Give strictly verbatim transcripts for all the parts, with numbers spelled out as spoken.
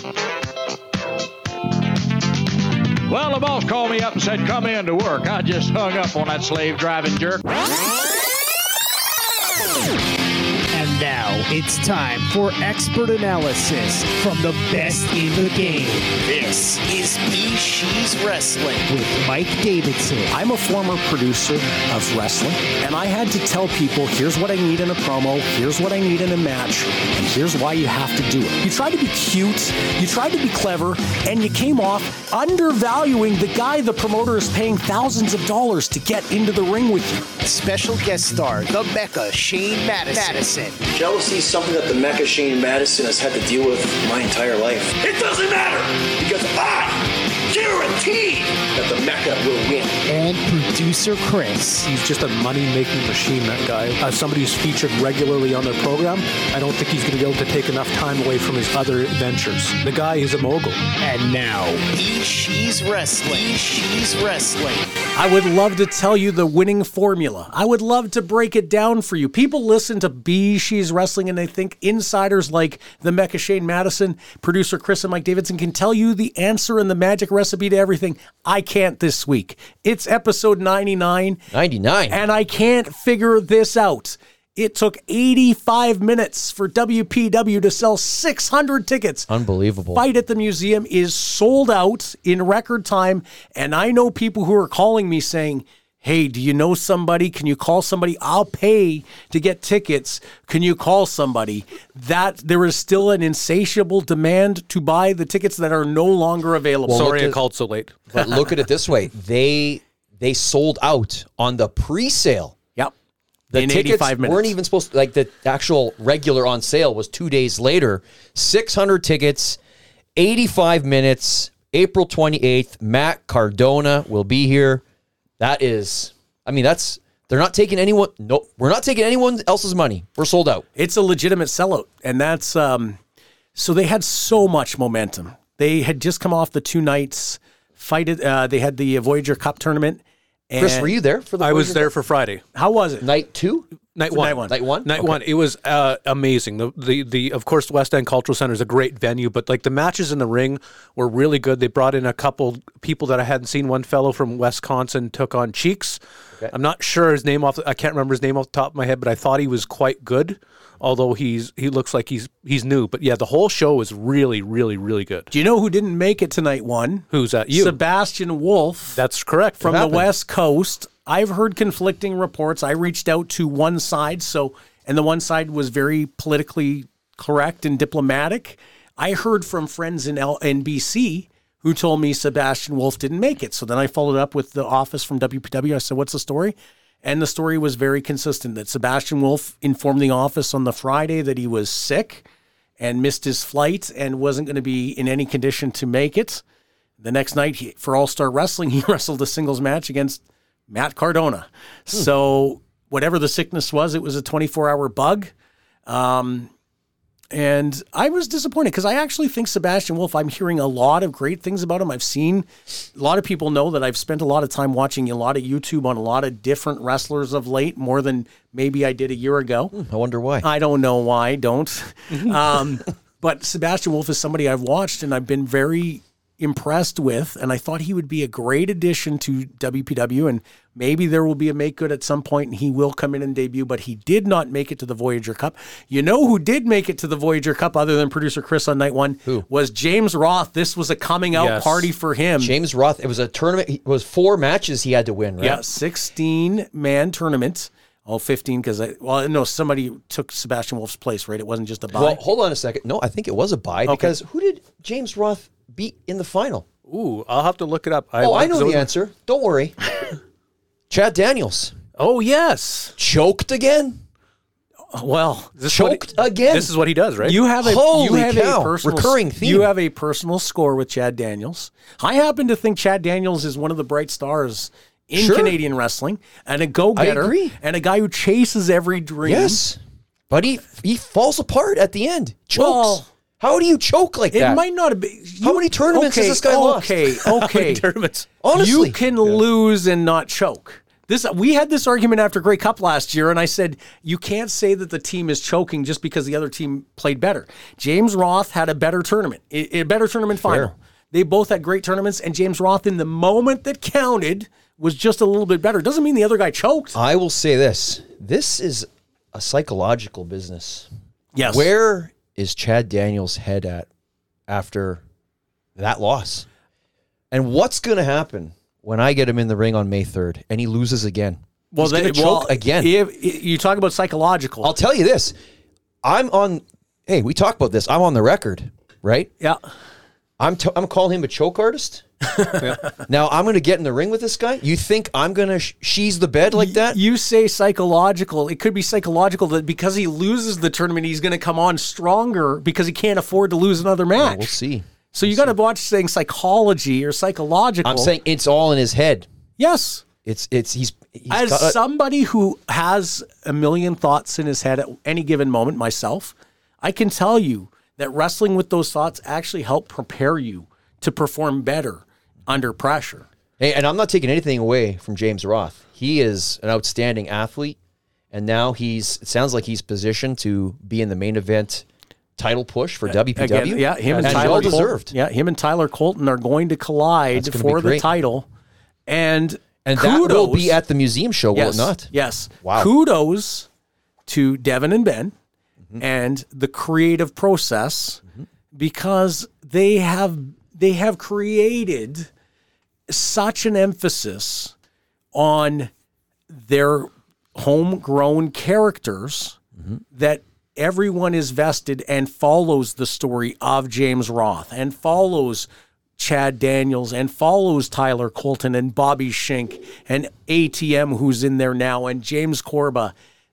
Well, the boss called me up and said, come in to work. I just hung up on that slave driving jerk. And now it's time for expert analysis from the best in the game. This is Be She's Wrestling with Mike Davidson. I'm a former producer of wrestling, and I had to tell people, here's what I need in a promo, here's what I need in a match, and here's why you have to do it. You tried to be cute, you tried to be clever, and you came off undervaluing the guy the promoter is paying thousands of dollars to get into the ring with you. Special guest star, the Mecca, Shane Madison. Madison. Jealousy is something that the Mecca Shane Madison has had to deal with my entire life. It doesn't matter, because I guarantee that the Mecca will win. And producer Chris. He's just a money-making machine, that guy. As somebody who's featured regularly on their program, I don't think he's going to be able to take enough time away from his other ventures. The guy is a mogul. And now, Be She's Wrestling. Be She's Wrestling. I would love to tell you the winning formula. I would love to break it down for you. People listen to Be She's Wrestling and they think insiders like the Mecca Shane Madison, producer Chris and Mike Davidson can tell you the answer and the magic recipe to everything. I can't this week. It's episode ninety-nine. ninety-nine. And I can't figure this out. It took eighty-five minutes for W P W to sell six hundred tickets. Unbelievable. Fight at the Museum is sold out in record time. And I know people who are calling me saying, hey, do you know somebody? Can you call somebody? I'll pay to get tickets. Can you call somebody? That there is still an insatiable demand to buy the tickets that are no longer available. Well, Sorry I called so late. But look at it this way. They they sold out on the pre-sale. Yep. The in tickets eighty-five minutes. weren't even supposed to, like the actual regular on sale was two days later. six hundred tickets, eighty-five minutes, April twenty-eighth. Matt Cardona will be here. That is, I mean, that's, they're not taking anyone, no, we're not taking anyone else's money. We're sold out. It's a legitimate sellout. And that's, um, so they had so much momentum. They had just come off the two nights, fight it, uh, they had the Voyager Cup tournament. And Chris, were you there for the I was Voyager there Cup? for Friday. How was it? Night two? Night So one. night one. Night one? Night Okay. one. It was uh, amazing. The, the the of course, the West End Cultural Center is a great venue, but like the matches in the ring were really good. They brought in a couple people that I hadn't seen. One fellow from Wisconsin took on Cheeks. Okay. I'm not sure his name off. The, I can't remember his name off the top of my head, but I thought he was quite good. Although he's he looks like he's he's new, but yeah, the whole show was really, really, really good. Do you know who didn't make it to night one? Who's that? You? Sebastian Wolf. That's correct. from What the happened? West Coast. I've heard conflicting reports. I reached out to one side, so and the one side was very politically correct and diplomatic. I heard from friends in L- in B C who told me Sebastian Wolf didn't make it. So then I followed up with the office from W P W. I said, "What's the story?" And the story was very consistent that Sebastian Wolf informed the office on the Friday that he was sick and missed his flight and wasn't going to be in any condition to make it. The next night he, for All-Star Wrestling, he wrestled a singles match against Matt Cardona. Hmm. So whatever the sickness was, it was a twenty-four hour bug. Um, and I was disappointed because I actually think Sebastian Wolf, I'm hearing a lot of great things about him. I've seen, a lot of people know that I've spent a lot of time watching a lot of YouTube on a lot of different wrestlers of late, more than maybe I did a year ago. Hmm, I wonder why. I don't know why, don't. um, but Sebastian Wolf is somebody I've watched and I've been very impressed with, and I thought he would be a great addition to W P W, and maybe there will be a make good at some point and he will come in and debut, but he did not make it to the Voyager Cup. You know who did make it to the Voyager Cup other than producer Chris on night one? Who? Was James Roth. This was a coming out Yes. party for him. James Roth, it was a tournament, it was four matches he had to win, right? Yeah, sixteen man tournament. Oh, fifteen, because I, well, no, somebody took Sebastian Wolf's place, right? It wasn't just a buy. Well, hold on a second. No, I think it was a bye because who did James Roth beat in the final? Ooh, I'll have to look it up. Oh, I know so- the answer. Don't worry. Chad Daniels. Oh, yes. Choked again? well, This is what Choked he- again? This is what he does, right? You have a Holy you have cow. a personal Recurring theme. You have a personal score with Chad Daniels. I happen to think Chad Daniels is one of the bright stars in Sure. Canadian wrestling and a go-getter I agree. and a guy who chases every dream. Yes. But he he falls apart at the end. Chokes. Well, How do you choke like it that? might not have been. How many tournaments has okay, this guy lost? Okay, okay. Tournaments. Honestly. You can lose and not choke. This we had this argument after Grey Cup last year, and I said you can't say that the team is choking just because the other team played better. James Roth had a better tournament, a better tournament final. They both had great tournaments, and James Roth, in the moment that counted, was just a little bit better. Doesn't mean the other guy choked. I will say this: this is a psychological business. Yes. Where is Chad Daniels' head at after that loss? And what's going to happen when I get him in the ring on May third and he loses again? Well, He's going to they- choke well, again. If, if you talk about psychological. I'll tell you this. I'm on, hey, we talk about this. I'm on the record, right? yeah. I'm t- I'm calling him a choke artist. Now I'm going to get in the ring with this guy. You think I'm going to sh- she's the bed like that? You say psychological. It could be psychological that because he loses the tournament, he's going to come on stronger because he can't afford to lose another match. We'll see. So you got to watch saying psychology or psychological. I'm saying it's all in his head. yes. It's it's he's, he's As got a- somebody who has a million thoughts in his head at any given moment, myself, I can tell you that wrestling with those thoughts actually help prepare you to perform better under pressure. Hey, and I'm not taking anything away from James Roth. He is an outstanding athlete, and now he's. It sounds like he's positioned to be in the main event title push for W P W. Again, yeah, him and, and Tyler well Colton, deserved. Yeah, him and Tyler Colton are going to collide That's gonna for be the great. title, and And kudos, that will be at the museum show, will yes, it not? Yes. Wow. Kudos to Devin and Ben Mm-hmm. and the creative process because they have they have created such an emphasis on their homegrown characters that everyone is vested and follows the story of James Roth and follows Chad Daniels and follows Tyler Colton and Bobby Schink and A T M who's in there now and James Corba.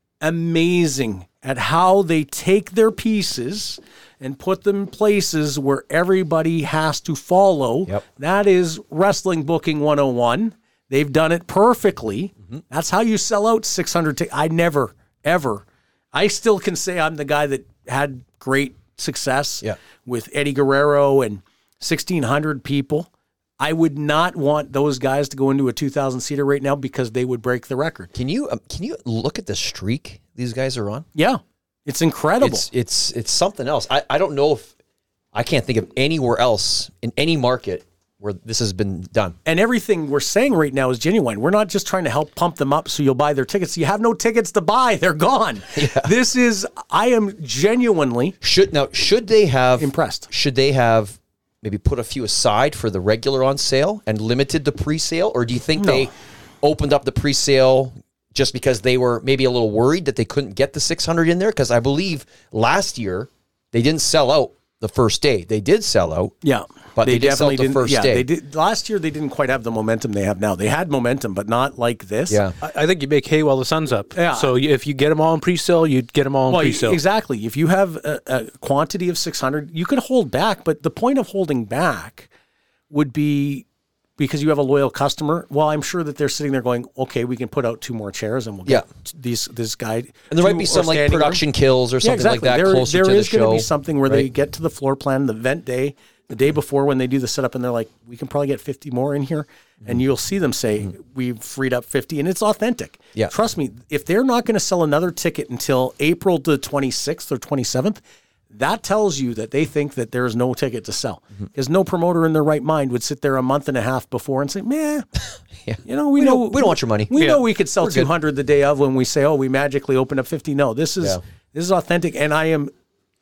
Amazing at how they take their pieces and put them in places where everybody has to follow. Yep. That is wrestling booking one oh one. They've done it perfectly. Mm-hmm. That's how you sell out six hundred tickets. I never, ever. I still can say I'm the guy that had great success Yeah. with Eddie Guerrero and sixteen hundred people. I would not want those guys to go into a two thousand seater right now because they would break the record. Can you um, can you look at the streak these guys are on? Yeah, it's incredible. It's it's it's something else. I, I don't know if I can't think of anywhere else in any market where this has been done. And everything we're saying right now is genuine. We're not just trying to help pump them up so you'll buy their tickets. You have no tickets to buy. They're gone. This is, I am genuinely Should now should they have impressed. Should they have maybe put a few aside for the regular on sale and limited the pre-sale, or do you think No. they opened up the pre-sale just because they were maybe a little worried that they couldn't get the six hundred in there? Because I believe last year they didn't sell out the first day. They did sell out. Yeah. But they didn't sell it the first yeah, day. They did, last year, they didn't quite have the momentum they have now. They had momentum, but not like this. Yeah. I, I think you make hay while the sun's up. Yeah. So you- if you get them all in pre-sale, you get them all in Well, pre-sale. exactly. If you have a, a quantity of six hundred, you could hold back. But the point of holding back would be because you have a loyal customer. Well, I'm sure that they're sitting there going, okay, we can put out two more chairs and we'll get these this guy. And there might two be or some like standing room. production kills or Yeah, something exactly. like that there, closer there to the is going show. to be something where they right? get to the floor plan, the event day, the day before when they do the setup, and they're like, we can probably get fifty more in here. Mm-hmm. And you'll see them say, we've freed up fifty, and it's authentic. Yeah. Trust me, if they're not going to sell another ticket until April the twenty-sixth or twenty-seventh, that tells you that they think that there's no ticket to sell. Mm-hmm. Because no promoter in their right mind would sit there a month and a half before and say, meh, Yeah. you know, we, We know don't- we don't want your money. We Yeah. know we could sell We're good. two hundred the day of when we say, oh, we magically opened up fifty. No, this is Yeah. this is authentic, and I am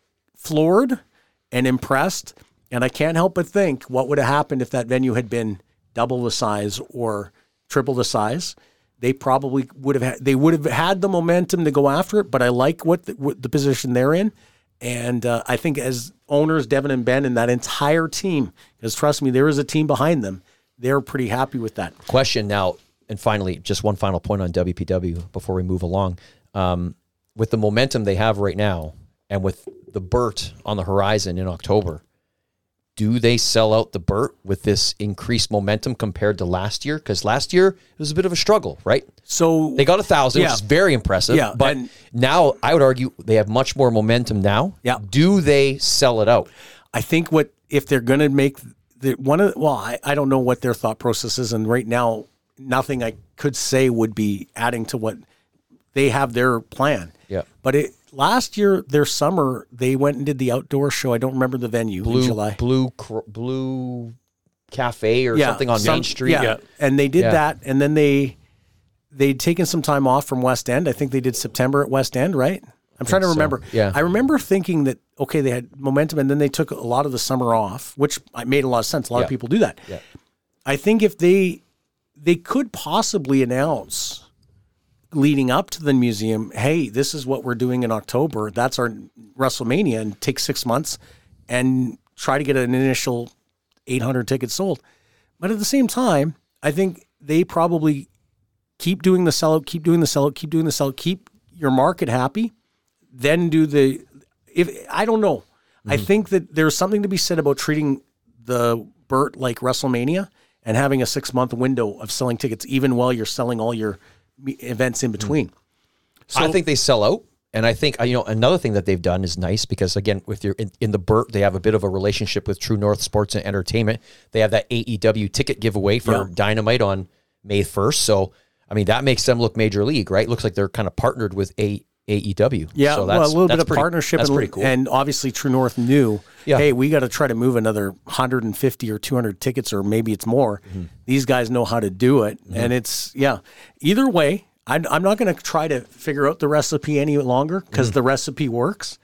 floored and impressed, and I can't help but think what would have happened if that venue had been double the size or triple the size. They probably would have had, they would have had the momentum to go after it, but I like what the, what the position they're in. And uh, I think as owners, Devin and Ben and that entire team, because trust me, there is a team behind them, they're pretty happy with that. Question now, and finally, just one final point on W P W before we move along. Um, with the momentum they have right now, and with the Burt on the horizon in October, do they sell out the Burt with this increased momentum compared to last year? Because last year it was a bit of a struggle, right? So They got a thousand, Yeah. which is very impressive. Yeah, but and- now I would argue they have much more momentum now. Yeah. Do they sell it out? I think what if they're going to make the one of well, I, I don't know what their thought process is, and right now nothing I could say would be adding to what they have their plan. Yeah. But it last year, their summer, they went and did the outdoor show. I don't remember the venue Blue in July. Blue Cr- Blue Cafe or Yeah, something on some- Main Street. Yeah. Yeah. And they did Yeah. that, and then they they'd taken some time off from West End. I think they did September at West End, right? I'm trying to so. remember. Yeah. I remember thinking that, okay, they had momentum, and then they took a lot of the summer off, which made a lot of sense. A lot Yeah. of people do that. Yeah. I think if they they could possibly announce leading up to the museum, hey, this is what we're doing in October. That's our WrestleMania, and take six months and try to get an initial eight hundred tickets sold. But at the same time, I think they probably keep doing the sellout, keep doing the sellout, keep doing the sellout, keep your market happy, then do the, if I don't know. I think that there's something to be said about treating the Burt like WrestleMania and having a six month window of selling tickets, even while you're selling all your me- events in between. I think they sell out. And I think, uh, you know, another thing that they've done is nice because, again, with your in, in the Burt, they have a bit of a relationship with True North Sports and Entertainment. They have that A E W ticket giveaway for Yeah. Dynamite on May first. So, I mean, that makes them look major league, right? Looks like they're kind of partnered with A- AEW. Yeah, so well, a little bit that's of pretty- partnership, That's and, pretty cool. and obviously True North knew, Yeah. hey, we got to try to move another one hundred fifty or two hundred tickets, or maybe it's more. Mm-hmm. These guys know how to do it, and it's yeah. Either way, I'm, I'm not going to try to figure out the recipe any longer because Mm-hmm. the recipe works,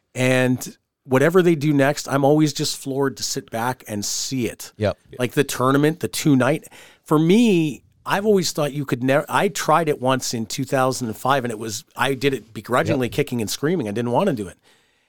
and whatever they do next, I'm always just floored to sit back and see it. Yep. Like the tournament, the two night. For me, I've always thought you could never. I tried it once in two thousand five, and it was I did it begrudgingly, kicking and screaming. I didn't want to do it,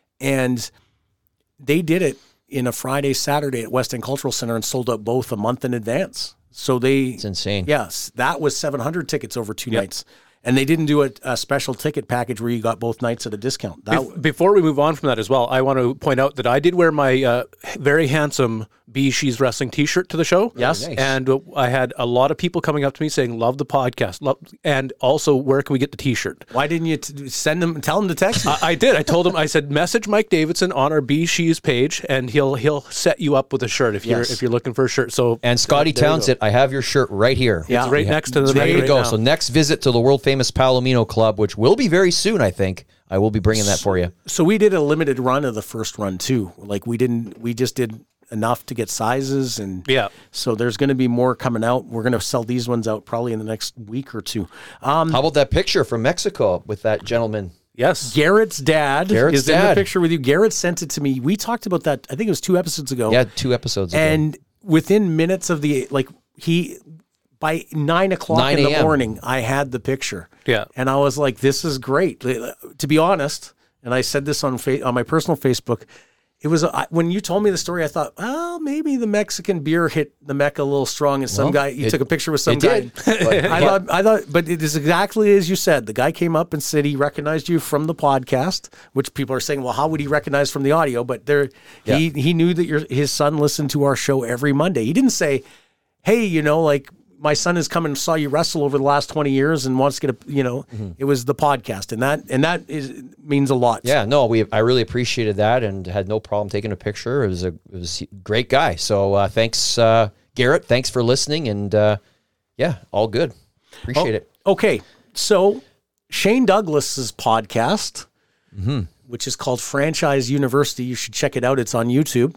and they did it in a Friday, Saturday at West End Cultural Center and sold out both a month in advance. So they, It's insane. Yes, that was seven hundred tickets over two nights. And they didn't do a, a special ticket package where you got both nights at a discount. That Bef- Before we move on from that as well, I want to point out that I did wear my uh, very handsome B She's Wrestling T-shirt to the show. Yes. Nice. And uh, I had a lot of people coming up to me saying, love the podcast. Love, and also, where can we get the T-shirt? why didn't you t- send them, tell them to text me? I, I did. I told him, I said, message Mike Davidson on our B She's page, and he'll he'll set you up with a shirt if you're Yes. if you're looking for a shirt. So And Scotty there you go. Townsend, I have your shirt right here. Yeah. It's right Yeah. next to the There mic you right go. now. So next visit to the world famous Palomino Club, which will be very soon, I think. I will be bringing that for you. So we did a limited run of the first run too. Like we didn't, we just did enough to get sizes, and Yeah. So there's going to be more coming out. We're going to sell these ones out probably in the next week or two. Um, How about that picture from Mexico with that gentleman? Yes. Garrett's dad Garrett's is in the dad. picture with you. Garrett sent it to me. We talked about that. I think it was two episodes ago. Yeah, two episodes ago. And within minutes of the like, he by nine o'clock nine in the a.m. morning, I had the picture. Yeah. and I was like, "This is great." To be honest, and I said this on fa- on my personal Facebook. It was I, when you told me the story, I thought, well, maybe the Mexican beer hit the Mecca a little strong, and some Well, guy you it- took a picture with some it guy. did, but- I thought, I thought, but it is exactly as you said. The guy came up and said he recognized you from the podcast, which people are saying, well, how would he recognize from the audio? But there, he he knew that your his son listened to our show every Monday. He didn't say, hey, you know, like my son has come and saw you wrestle over the last twenty years and wants to get a, you know, it was the podcast, and that and that is means a lot. Yeah, no, we I really appreciated that and had no problem taking a picture. It was a it was a great guy. So uh, thanks, uh, Garrett. Thanks for listening, and uh, yeah, all good. Appreciate it. Okay, so Shane Douglas's podcast, Mm-hmm. which is called Franchise University, you should check it out. It's on YouTube.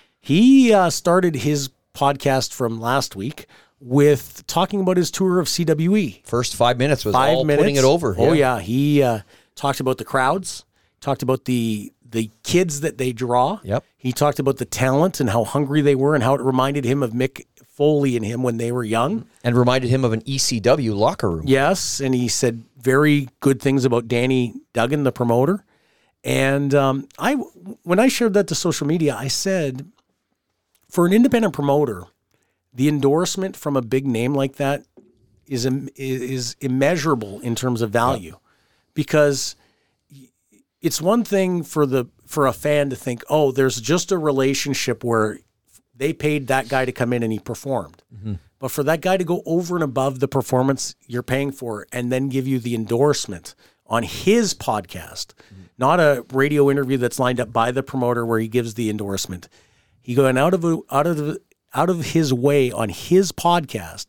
He uh, started his podcast from last week with talking about his tour of C W E. First five minutes was Five all minutes. putting it over. Oh yeah, he uh, talked about the crowds, talked about the the kids that they draw. Yep. He talked about the talent and how hungry they were and how it reminded him of Mick Foley and him when they were young. And reminded him of an E C W locker room. Yes, and he said very good things about Danny Duggan, the promoter. And um, I, when I shared that to social media, I said, for an independent promoter, the endorsement from a big name like that is im- is immeasurable in terms of value, because it's one thing for the for a fan to think, oh, there's just a relationship where they paid that guy to come in and he performed. But for that guy to go over and above the performance you're paying for and then give you the endorsement on his podcast, not a radio interview that's lined up by the promoter where he gives the endorsement. He going out of a, out of the, out of his way on his podcast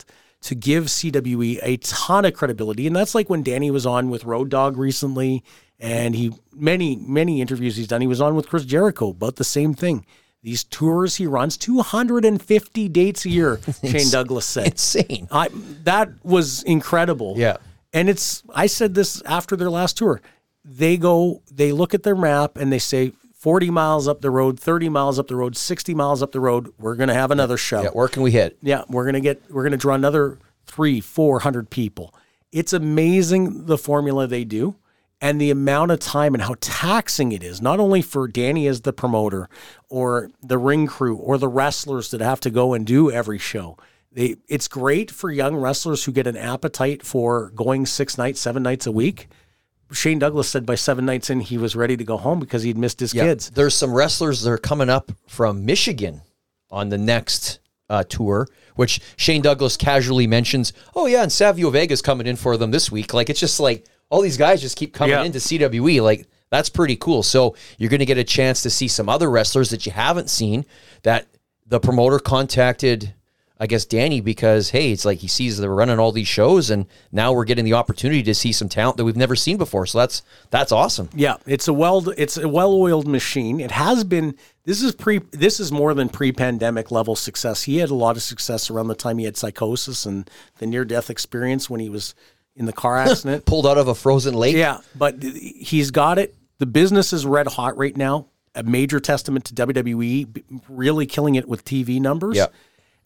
to give C W E a ton of credibility. And that's like when Danny was on with Road Dogg recently, and he many, many interviews he's done. He was on with Chris Jericho about the same thing. These tours he runs, two hundred fifty dates a year, Shane Douglas said. Insane. I, that was incredible. Yeah. And it's, I said this after their last tour. They go, they look at their map and they say, forty miles up the road, thirty miles up the road, sixty miles up the road, we're going to have another show. Yeah, where can we hit? Yeah, we're going to get, we're going to draw another three, four hundred people. It's amazing the formula they do and the amount of time and how taxing it is, not only for Danny as the promoter or the ring crew or the wrestlers that have to go and do every show. They, it's great for young wrestlers who get an appetite for going six nights, seven nights a week. Shane Douglas said by seven nights in, he was ready to go home because he'd missed his Yeah, kids. There's some wrestlers that are coming up from Michigan on the next uh, tour, which Shane Douglas casually mentions, oh yeah, and Savio Vega's coming in for them this week. Like, it's just like, all these guys just keep coming Yeah. into C W E. Like, that's pretty cool. So you're going to get a chance to see some other wrestlers that you haven't seen that the promoter contacted, I guess, Danny, because, hey, it's like he sees they're running all these shows, and now we're getting the opportunity to see some talent that we've never seen before. So that's that's awesome. Yeah, it's a well it's a well-oiled machine. It has been this is pre this is more than pre-pandemic level success. He had a lot of success around the time he had psychosis and the near-death experience when he was in the car accident. Pulled out of a frozen lake. Yeah, but he's got it. The business is red hot right now. A major testament to W W E really killing it with T V numbers. Yeah.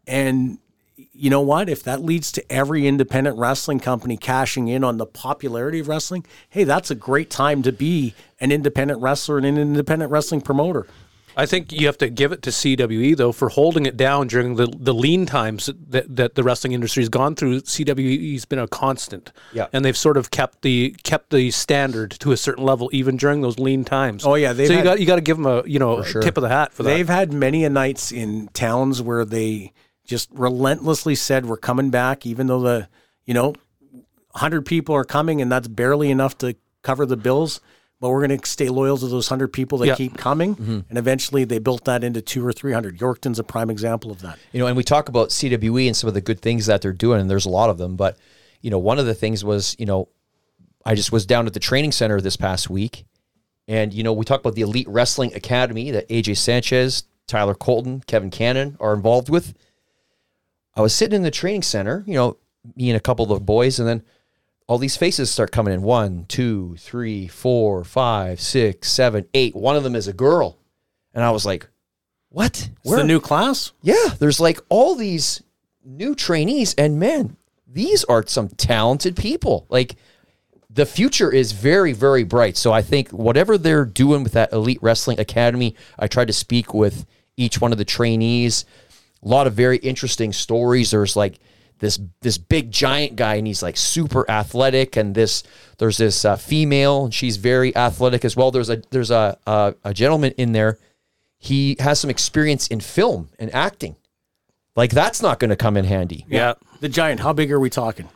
And you know what? If that leads to every independent wrestling company cashing in on the popularity of wrestling, hey, that's a great time to be an independent wrestler and an independent wrestling promoter. I think you have to give it to C W E, though, for holding it down during the, the lean times that, that the wrestling industry has gone through. C W E's been a constant. Yeah. And they've sort of kept the kept the standard to a certain level, even during those lean times. Oh, yeah, they've so you had- got you got to give them a you know sure. tip of the hat for that. They've had many a nights in towns where they just relentlessly said, we're coming back, even though the, you know, one hundred people are coming and that's barely enough to cover the bills. But we're going to stay loyal to those one hundred people that Yeah. keep coming. Mm-hmm. And eventually they built that into two or three hundred. Yorkton's a prime example of that. You know, and we talk about C W E and some of the good things that they're doing, and there's a lot of them. But, you know, one of the things was, you know, I just was down at the training center this past week, and, you know, we talk about the Elite Wrestling Academy that A J Sanchez, Tyler Colton, Kevin Cannon are involved with. I was sitting in the training center, you know, me and a couple of the boys, and then all these faces start coming in. One, two, three, four, five, six, seven, eight. One of them is a girl. And I was like, what? It's the new class? Yeah, there's like all these new trainees, and man, these are some talented people. Like, the future is very, very bright. So I think whatever they're doing with that Elite Wrestling Academy, I tried to speak with each one of the trainees. A lot of very interesting stories. There's like this this big giant guy, and he's like super athletic, and this there's this uh, female, and she's very athletic as well. There's a there's a, a a gentleman in there. He has some experience in film and acting. Like, that's not going to come in handy. yeah. The giant, how big are we talking?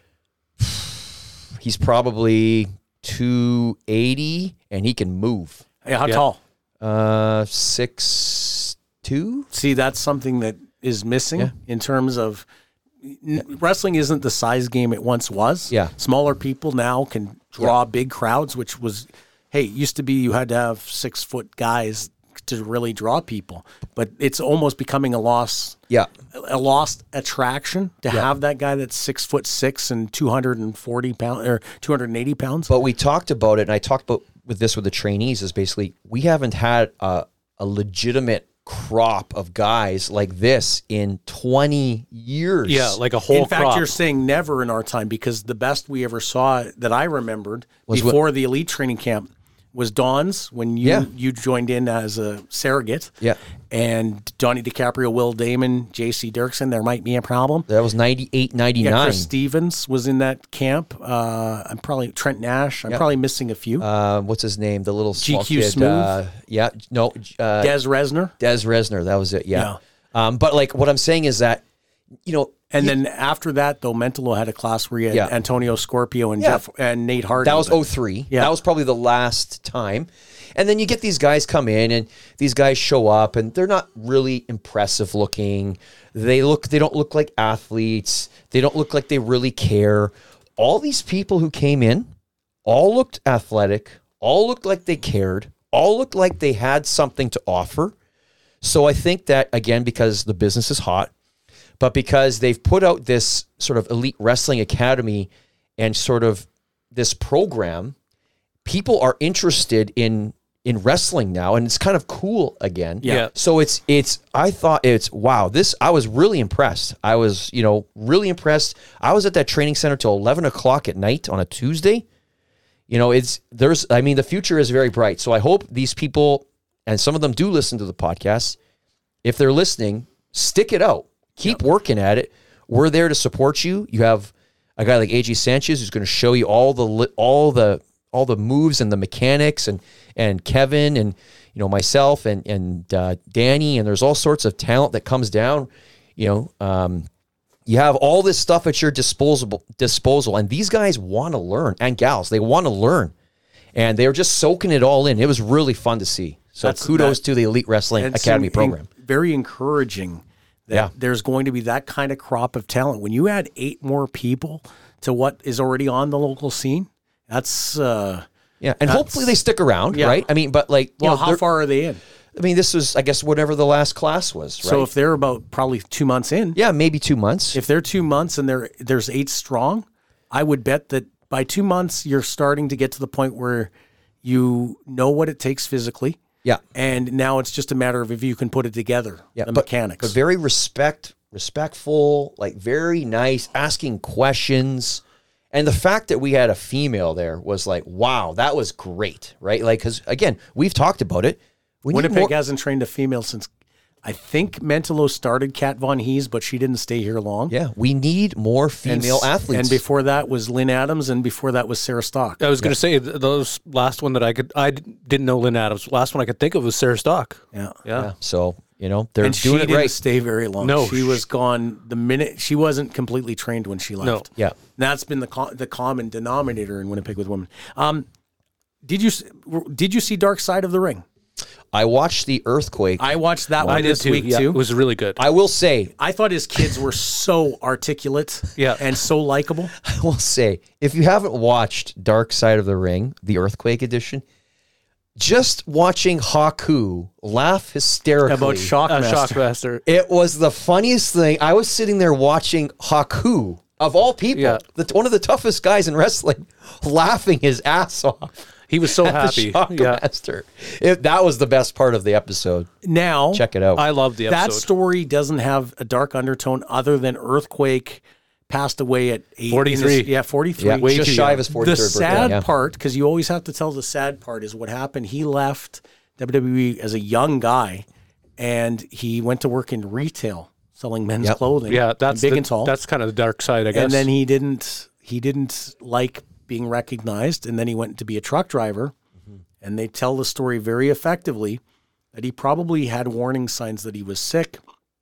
He's probably two eighty, and he can move. Hey, how Yeah. tall? Uh, six two. See, that's something that is missing Yeah. in terms of n- wrestling isn't the size game it once was. Yeah. Smaller people now can draw big crowds, which was, hey, it used to be you had to have six foot guys to really draw people, but it's almost becoming a loss, Yeah, a lost attraction to have that guy that's six foot six and two hundred forty pounds or two hundred eighty pounds. but we talked about it, and I talked about with this with the trainees. Is basically we haven't had a, a legitimate crop of guys like this in twenty years. Yeah, like a whole In fact, crop. you're saying never in our time, because the best we ever saw that I remembered Was before the elite training camp was Don's, when you Yeah. you joined in as a surrogate. Yeah. And Donnie DiCaprio, Will Damon, J C Dirksen, there might be a problem. that was ninety-eight, ninety-nine. Yeah, Chris Stevens was in that camp. Uh, I'm probably Trent Nash. I'm Yeah. probably missing a few. Uh, what's his name? The little small G Q kid. Smooth? Uh, yeah, no, uh, Des Resner. Des Resner. That was it. Yeah. Um, but like what I'm saying is that you know, And you- then after that, though, Mentolo had a class where you had Yeah. Antonio Scorpio and Yeah. Jeff and Nate Hardy. that was but- oh three. Yeah. That was probably the last time. And then you get these guys come in, and these guys show up, and they're not really impressive looking. They look, they don't look like athletes. They don't look like they really care. All these people who came in, all looked athletic. All looked like they cared. All looked like they had something to offer. So I think that, again, because the business is hot, but because they've put out this sort of elite wrestling academy and sort of this program, people are interested in in wrestling now, and it's kind of cool again. Yeah. So it's it's I thought it's wow, this I was really impressed. I was, you know, really impressed. I was at that training center till eleven o'clock at night on a Tuesday. You know, it's there's I mean, the future is very bright. So I hope these people, and some of them do listen to the podcast, if they're listening, stick it out. Keep working at it. We're there to support you. You have a guy like A J Sanchez who's going to show you all the li- all the all the moves and the mechanics, and and Kevin and you know myself and and uh, Danny, and there's all sorts of talent that comes down. You know, um, you have all this stuff at your disposable disposal, and these guys want to learn, and gals, they want to learn, and they're just soaking it all in. It was really fun to see. So That's- kudos that- to the Elite Wrestling It's Academy en- program. Very encouraging that Yeah. there's going to be that kind of crop of talent. When you add eight more people to what is already on the local scene, that's uh, Yeah, and That's- hopefully they stick around, Yeah. right? I mean, but like, you well, know, how they're- far are they in? I mean, this was, I guess, whatever the last class was, right? So if they're about probably two months in, yeah, maybe two months. if they're two months and they're, there's eight strong, I would bet that by two months you're starting to get to the point where you know what it takes physically, yeah, and now it's just a matter of if you can put it together, yeah, the but, mechanics. but very respect, respectful, like very nice, asking questions. And the fact that we had a female there was like, wow, that was great, right? Like, because again, we've talked about it. We need Winnipeg more- hasn't trained a female since I think Mentolo started Kat Von Hees, but she didn't stay here long. yeah, we need more And female s- athletes. And before that was Lynn Adams, and before that was Sarah Stock. I was going to say th- those last one that I could I d- didn't know Lynn Adams. Last one I could think of was Sarah Stock. Yeah. Yeah. yeah, so you know they're And she doing it didn't right. stay very long. No. She was gone the minute she wasn't completely trained when she left. No. Yeah. And that's been the co- the common denominator in Winnipeg with women. Um, did you s- did you see Dark Side of the Ring? I watched the earthquake. I watched that one I did this too. week Yeah, too. it was really good. I will say, I thought his kids were so articulate Yeah. and so likable. I will say, if you haven't watched Dark Side of the Ring, the Earthquake edition, just watching Haku laugh hysterically About uh, Shockmaster. Shockmaster. it was the funniest thing. I was sitting there watching Haku, of all people, Yeah. the, one of the toughest guys in wrestling, laughing his ass off. He was so at happy. The Yeah. Shockmaster. It, that was the best part of the episode. Now, Check it out. I love the episode. that story doesn't have a dark undertone other than Earthquake passed away at eight, forty-three. in his- yeah, forty-three. yeah, way just too shy young. of his The forty-third birthday. sad yeah. part, because you always have to tell the sad part, is what happened. He left W W E as a young guy, and he went to work in retail, selling men's Yep. clothing. Yeah, that's big the- and tall. That's kind of the dark side, I guess. and then he didn't. He didn't like being recognized, and then he went to be a truck driver. And they tell the story very effectively that he probably had warning signs that he was sick,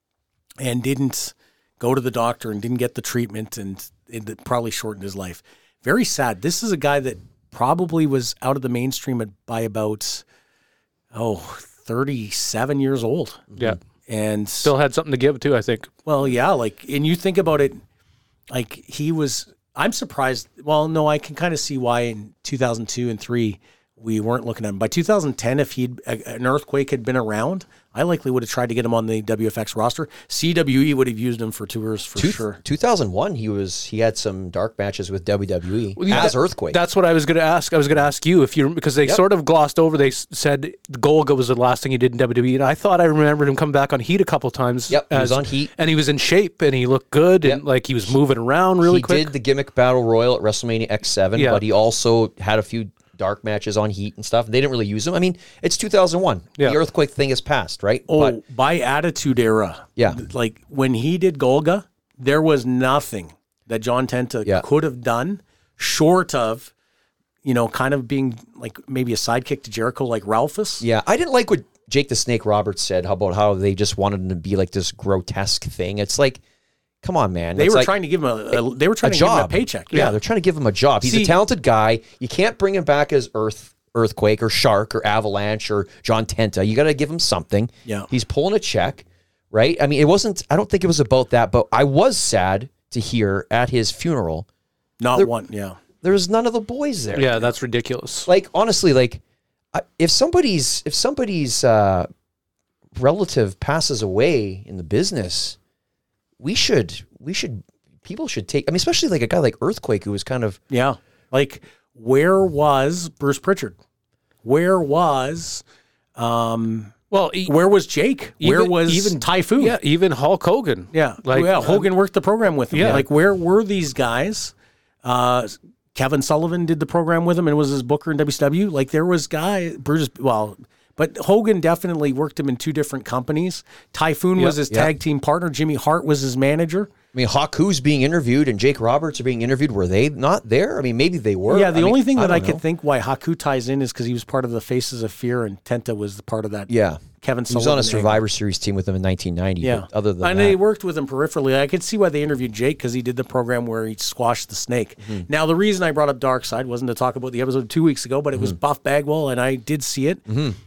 and didn't go to the doctor and didn't get the treatment, and it probably shortened his life. Very sad. This is a guy that probably was out of the mainstream at, by about, oh, thirty-seven years old. yeah, And still had something to give too. I think. well, yeah, like, and you think about it, like he was, I'm surprised. Well, no, I can kind of see why in two thousand two and three, we weren't looking at him. By two thousand ten, if he'd a, an earthquake had been around, I likely would have tried to get him on the W F X roster. C W E would have used him for tours for Two, sure. two thousand one, he was he had some dark matches with W W E Well, yeah, as that- Earthquake. That's what I was going to ask. I was going to ask you if you because they Yep. sort of glossed over. They s- said Golga was the last thing he did in W W E, and I thought I remembered him come back on Heat a couple times. Yep, he was on Heat. and he was in shape, and he looked good, and Yep. like he was moving around really he quick. did the gimmick battle royal at WrestleMania X seven, Yeah. but he also had a few dark matches on Heat and stuff. They didn't really use him. I mean, it's two thousand one. Yeah. The Earthquake thing is past, right? Oh, But by Attitude Era. Yeah. Like when he did Golga, there was nothing that John Tenta Yeah. could have done short of, you know, kind of being like maybe a sidekick to Jericho like Ralphus. yeah, I didn't like what Jake the Snake Roberts said how about how they just wanted him to be like this grotesque thing. It's like, come on, man. They It's were like trying to give him a, a they were trying a to job. give him a paycheck. Yeah, they're trying to give him a job. He's See- a talented guy. You can't bring him back as Earth Earthquake or Shark or Avalanche or John Tenta. You got to give him something. Yeah. He's pulling a check, right? I mean, it wasn't, I don't think it was about that, but I was sad to hear at his funeral, Not There- one, yeah. there was none of the boys there. Yeah, that's ridiculous. Like, honestly, like, I- if somebody's, if somebody's uh, relative passes away in the business, we should, we should, people should take, I mean, especially like a guy like Earthquake who was kind of, Yeah. Like, where was Bruce Pritchard? Where was um Well, e- where was Jake? where even- was even Typhoon? Yeah, even Hulk Hogan. Yeah. like yeah, Hogan worked the program with him. yeah. Like, where were these guys? Uh Kevin Sullivan did the program with him and was his booker in W C W. Like, there was guy Bruce well, but Hogan definitely worked him in two different companies. Typhoon was his yeah. tag team partner. Jimmy Hart was his manager. I mean, Haku's being interviewed and Jake Roberts are being interviewed. Were they not there? I mean, maybe they were. Yeah, the I only mean, thing that I, don't could know. think why Haku ties in is because he was part of the Faces of Fear and Tenta was the part of that. Yeah. Kevin He was Sullivan on a angle. Survivor Series team with them in nineteen ninety. Yeah. But other than and that, they worked with him peripherally. I could see why they interviewed Jake because he did the program where he squashed the snake. Mm-hmm. Now, the reason I brought up Dark Side wasn't to talk about the episode two weeks ago, but it was Mm-hmm. Buff Bagwell, and I did see it.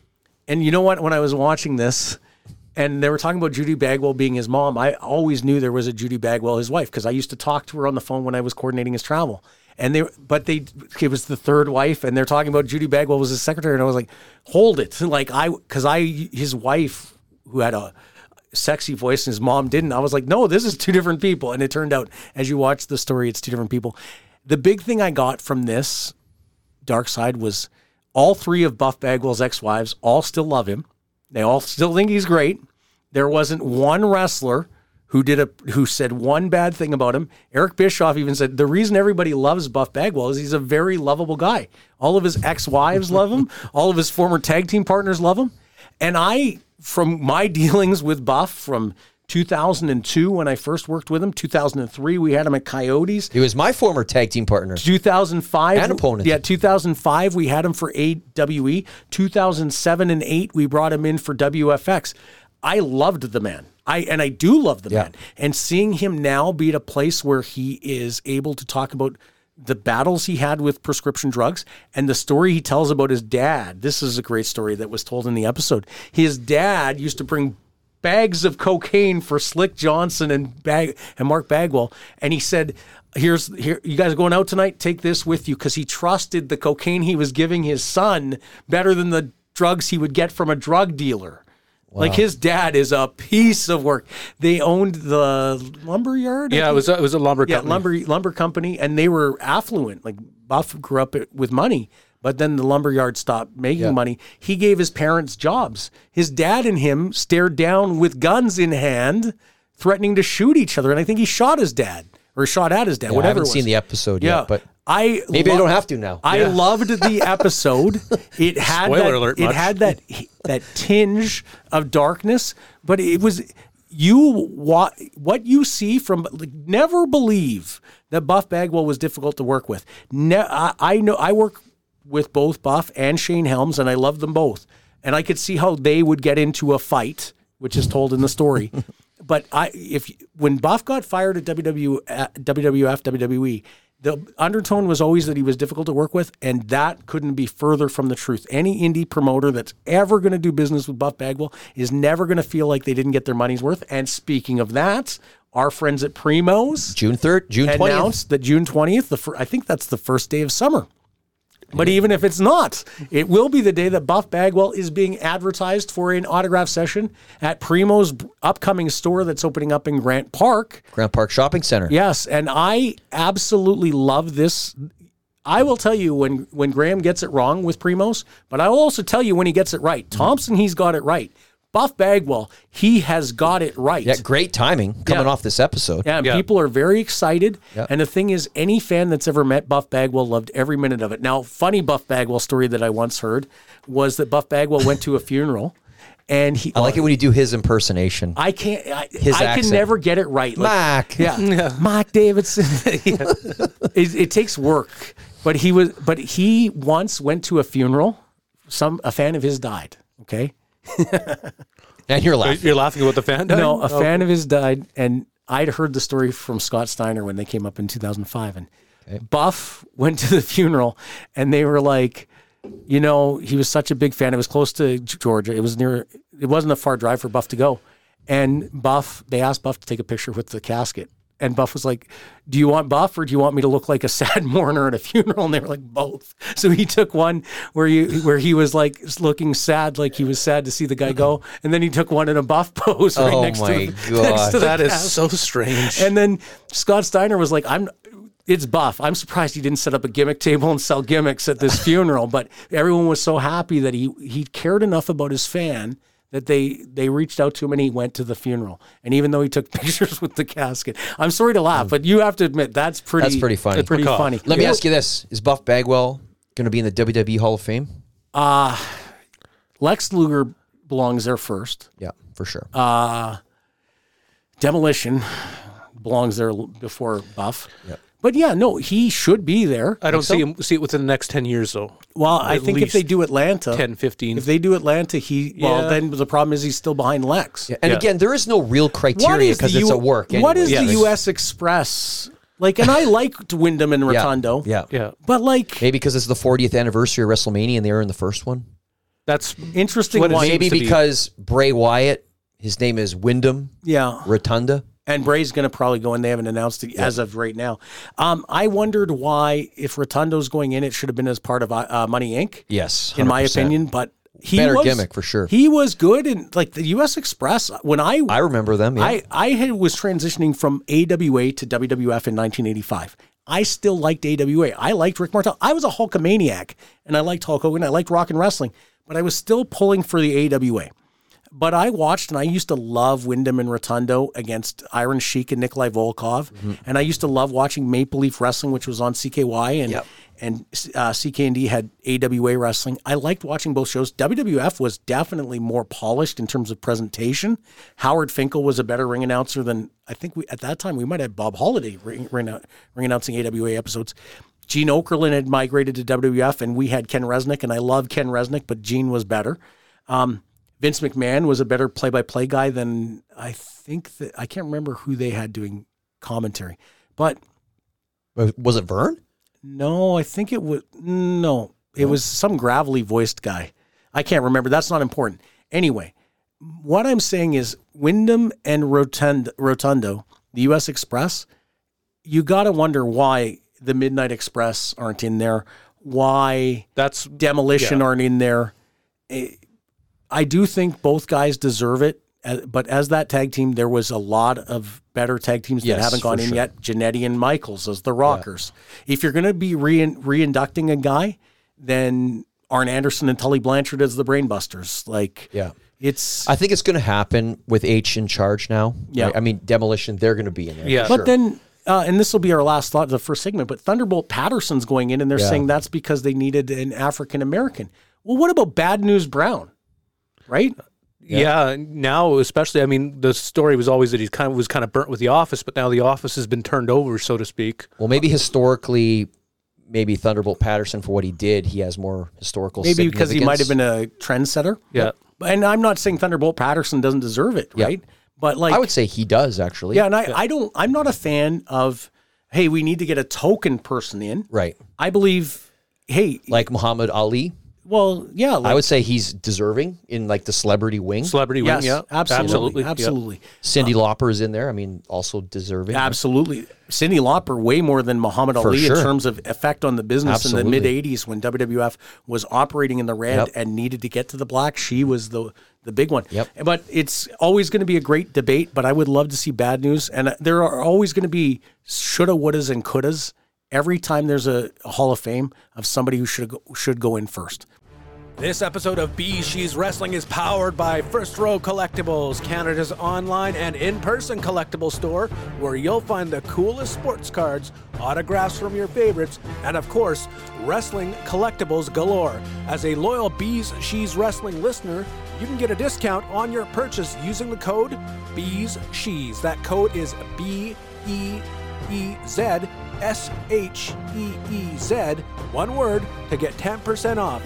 And you know what? When I was watching this, and they were talking about Judy Bagwell being his mom, I always knew there was a Judy Bagwell, his wife, because I used to talk to her on the phone when I was coordinating his travel. And they, but they, it was the third wife, and they're talking about Judy Bagwell was his secretary, and I was like, hold it, like I, because I, his wife, who had a sexy voice and his mom didn't. I was like, no, this is two different people. And it turned out, as you watch the story, it's two different people. The big thing I got from this Dark Side was all three of Buff Bagwell's ex-wives all still love him. They all still think he's great. There wasn't one wrestler who did a who said one bad thing about him. Eric Bischoff even said the reason everybody loves Buff Bagwell is he's a very lovable guy. All of his ex-wives love him. All of his former tag team partners love him. And I, from my dealings with Buff from two thousand two when I first worked with him, two thousand three we had him at Coyotes. he was my former tag team partner. two thousand five And opponent. Yeah, two thousand five we had him for A W E. two thousand seven and eight we brought him in for W F X. I loved the man. I and I do love the Yeah. man. And seeing him now be at a place where he is able to talk about the battles he had with prescription drugs and the story he tells about his dad. This is a great story that was told in the episode. His dad used to bring bags of cocaine for Slick Johnson and Bag and Mark Bagwell, and he said, "Here's here, you guys are going out tonight. Take this with you," because he trusted the cocaine he was giving his son better than the drugs he would get from a drug dealer. Like his dad is a piece of work. They owned the lumber yard. I Yeah, it think? was a, it was a lumber yeah company. lumber lumber company, and they were affluent. Like Buff grew up with money. But then the lumberyard stopped making money. He gave his parents jobs. His dad and him stared down with guns in hand, threatening to shoot each other. And I think he shot his dad or shot at his dad, Yeah, I whatever haven't it was. seen the episode yeah, yet, but I maybe I lo- don't have to now. I loved the episode. It had Spoiler that, alert it much. had that that tinge of darkness, but it was you what what you see from like, never believe that Buff Bagwell was difficult to work with. Ne- I, I know I work with both Buff and Shane Helms, and I love them both. And I could see how they would get into a fight, which is told in the story. But I, if when Buff got fired at W W, uh, W W F, W W E, the undertone was always that he was difficult to work with, and that couldn't be further from the truth. Any indie promoter that's ever going to do business with Buff Bagwell is never going to feel like they didn't get their money's worth. And speaking of that, our friends at Primo's June third, June twentieth. announced that June twentieth, the fir- I think that's the first day of summer. But even if it's not, it will be the day that Buff Bagwell is being advertised for an autograph session at Primo's upcoming store that's opening up in Grant Park. Grant Park Shopping Center. Yes, and I absolutely love this. I will tell you when, when Graham gets it wrong with Primo's, but I will also tell you when he gets it right. Thompson, he's got it right. Buff Bagwell, he has got it right. Yeah, great timing coming Yeah. off this episode. Yeah, and Yeah. people are very excited. Yeah. And the thing is, any fan that's ever met Buff Bagwell loved every minute of it. Now, funny Buff Bagwell story that I once heard was that Buff Bagwell went to a funeral, and he. I like it when you do his impersonation. I can't. I, His I can accent. never get it right. Like, Mac. yeah, Mike Davidson. it, it takes work, but he was. But he once went to a funeral. Some a fan of his died. Okay. And you're laughing. You're laughing about the fan? No, a fan of his died, and I'd heard the story from Scott Steiner when they came up in two thousand five, and okay. Buff went to the funeral, and they were like, you know, he was such a big fan. It was close to Georgia. It was near. It wasn't a far drive for Buff to go, and Buff. They asked Buff to take a picture with the casket. And Buff was like, do you want Buff or do you want me to look like a sad mourner at a funeral? And they were like, both. So he took one where you where he was like looking sad, like he was sad to see the guy go. And then he took one in a Buff pose right oh next, my to the, God. next to the That is casket. so strange. And then Scott Steiner was like, I'm it's Buff. I'm surprised he didn't set up a gimmick table and sell gimmicks at this funeral. But everyone was so happy that he he cared enough about his fan that they they reached out to him and he went to the funeral. And even though he took pictures with the casket, I'm sorry to laugh, but you have to admit that's pretty That's pretty funny. That's pretty Macaw. funny. Let me ask you this. Is Buff Bagwell going to be in the W W E Hall of Fame? Uh, Lex Luger belongs there first. Yeah, for sure. Uh, Demolition belongs there before Buff. Yep. But yeah, no, he should be there. I don't So- see him see it within the next ten years, though. Well, I At think if least they do Atlanta, ten, fifteen. if they do Atlanta, he well Yeah. then the problem is he's still behind Lex. Yeah, and Yeah. again, there is no real What criteria is the because it's U- a work. What is anyway. the U S Express like? And I liked Wyndham and Yeah, Rotundo. Yeah. Yeah, But like, Maybe because it's the fortieth anniversary of WrestleMania and they were in the first one. that's interesting what it one. seems Maybe to be. because Bray Wyatt, his name is Wyndham Yeah. Rotunda. And Bray's going to probably go in. They haven't announced it as of right now. Um, I wondered why, if Rotundo's going in, it should have been as part of uh, Money Incorporated. Yes, in my one hundred percent. opinion. But he Better was, gimmick for sure. He was good, and like the U S Express. When I I remember them. Yeah. I I had, was transitioning from A W A to W W F in nineteen eighty-five. I still liked A W A. I liked Rick Martel. I was a Hulkamaniac, and I liked Hulk Hogan. I liked rock and wrestling, but I was still pulling for the A W A. But I watched, and I used to love Wyndham and Rotundo against Iron Sheik and Nikolai Volkov. Mm-hmm. And I used to love watching Maple Leaf Wrestling, which was on C K Y, and Yep. and uh, C K N D had A W A Wrestling. I liked watching both shows. W W F was definitely more polished in terms of presentation. Howard Finkel was a better ring announcer than, I think we at that time, we might have Bob Holliday ring, ring, ring announcing A W A episodes. Gene Okerlund had migrated to W W F, and we had Ken Resnick, and I love Ken Resnick, but Gene was better. Um, Vince McMahon was a better play-by-play guy than I think that I can't remember who they had doing commentary, but Was it Vern? no, I think it was no, it was some gravelly voiced guy. I can't remember. That's not important. Anyway, what I'm saying is Wyndham and Rotund, Rotundo, the U S Express, you got to wonder why the Midnight Express aren't in there, why that's Demolition yeah. aren't in there. Eh, I do think both guys deserve it, uh, but as that tag team, there was a lot of better tag teams Yes, that haven't gone for in sure. yet. Janetti and Michaels as the Rockers. If you're going to be re- reinducting a guy, then Arn Anderson and Tully Blanchard as the Brainbusters. Like, Yeah. it's. I think it's going to happen with H in charge now. Yeah. Right? I mean, Demolition, they're going to be in there. Yeah. for but sure. then, uh, and this will be our last thought of the first segment, but Thunderbolt Patterson's going in, and they're Yeah. saying that's because they needed an African American. Well, what about Bad News Brown? Right? Yeah. Now, especially, I mean, the story was always that he kind of was kind of burnt with The Office, but now The Office has been turned over, so to speak. Well, maybe historically, maybe Thunderbolt Patterson, for what he did, he has more historical Maybe because he might have significance. been a trendsetter. Yeah. And I'm not saying Thunderbolt Patterson doesn't deserve it, Yeah. right? But like, I would say he does, actually. yeah, and I, I don't, I'm not a fan of, hey, we need to get a token person in. Right. I believe, hey, Like Muhammad Ali. well, yeah, like, I would say he's deserving in like the celebrity wing. Celebrity yes, wing, yeah. absolutely, Absolutely. absolutely, Cindy Lauper is in there. I mean, also deserving. absolutely. Cyndi Lauper way more than Muhammad Ali sure. in terms of effect on the business in the Absolutely. mid eighties when W W F was operating in the red Yep. and needed to get to the black. She was the the big one. Yep. But it's always going to be a great debate. But I would love to see Bad News, and uh, there are always going to be shoulda, wouldas, and couldas every time there's a, a Hall of Fame of somebody who should go, should go in first. This episode of B She's Wrestling is powered by First Row Collectibles, Canada's online and in-person collectible store, where you'll find the coolest sports cards, autographs from your favorites, and of course, wrestling collectibles galore. As a loyal B's She's Wrestling listener, you can get a discount on your purchase using the code B's She's. That code is B E E Z S H E E Z, one word, to get ten percent off.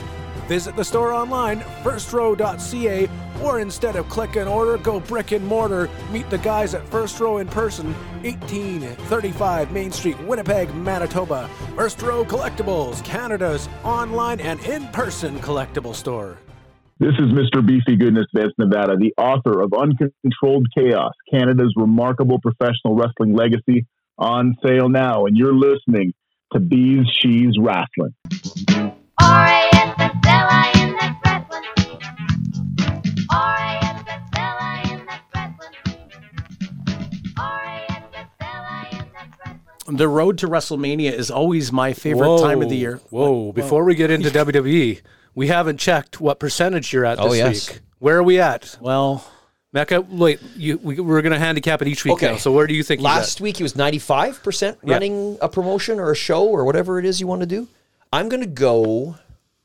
Visit the store online, first row dot c a, or instead of click and order, go brick and mortar. Meet the guys at First Row in person, eighteen thirty-five Main Street, Winnipeg, Manitoba. First Row Collectibles, Canada's online and in-person collectible store. This is Mister Beefy Goodness Vance Nevada, the author of Uncontrolled Chaos, Canada's remarkable professional wrestling legacy, on sale now, and you're listening to Bees She's Wrestling. The road to WrestleMania is always my favorite Whoa, time of the year. Whoa, before we get into W W E, we haven't checked what percentage you're at this Oh, yes. week. Where are we at? Well, Mecca, wait, you, we, we're going to handicap it each week Okay. now, so where do you think he's Last at? week he was ninety-five percent Yeah. running a promotion or a show or whatever it is you want to do. I'm going to go.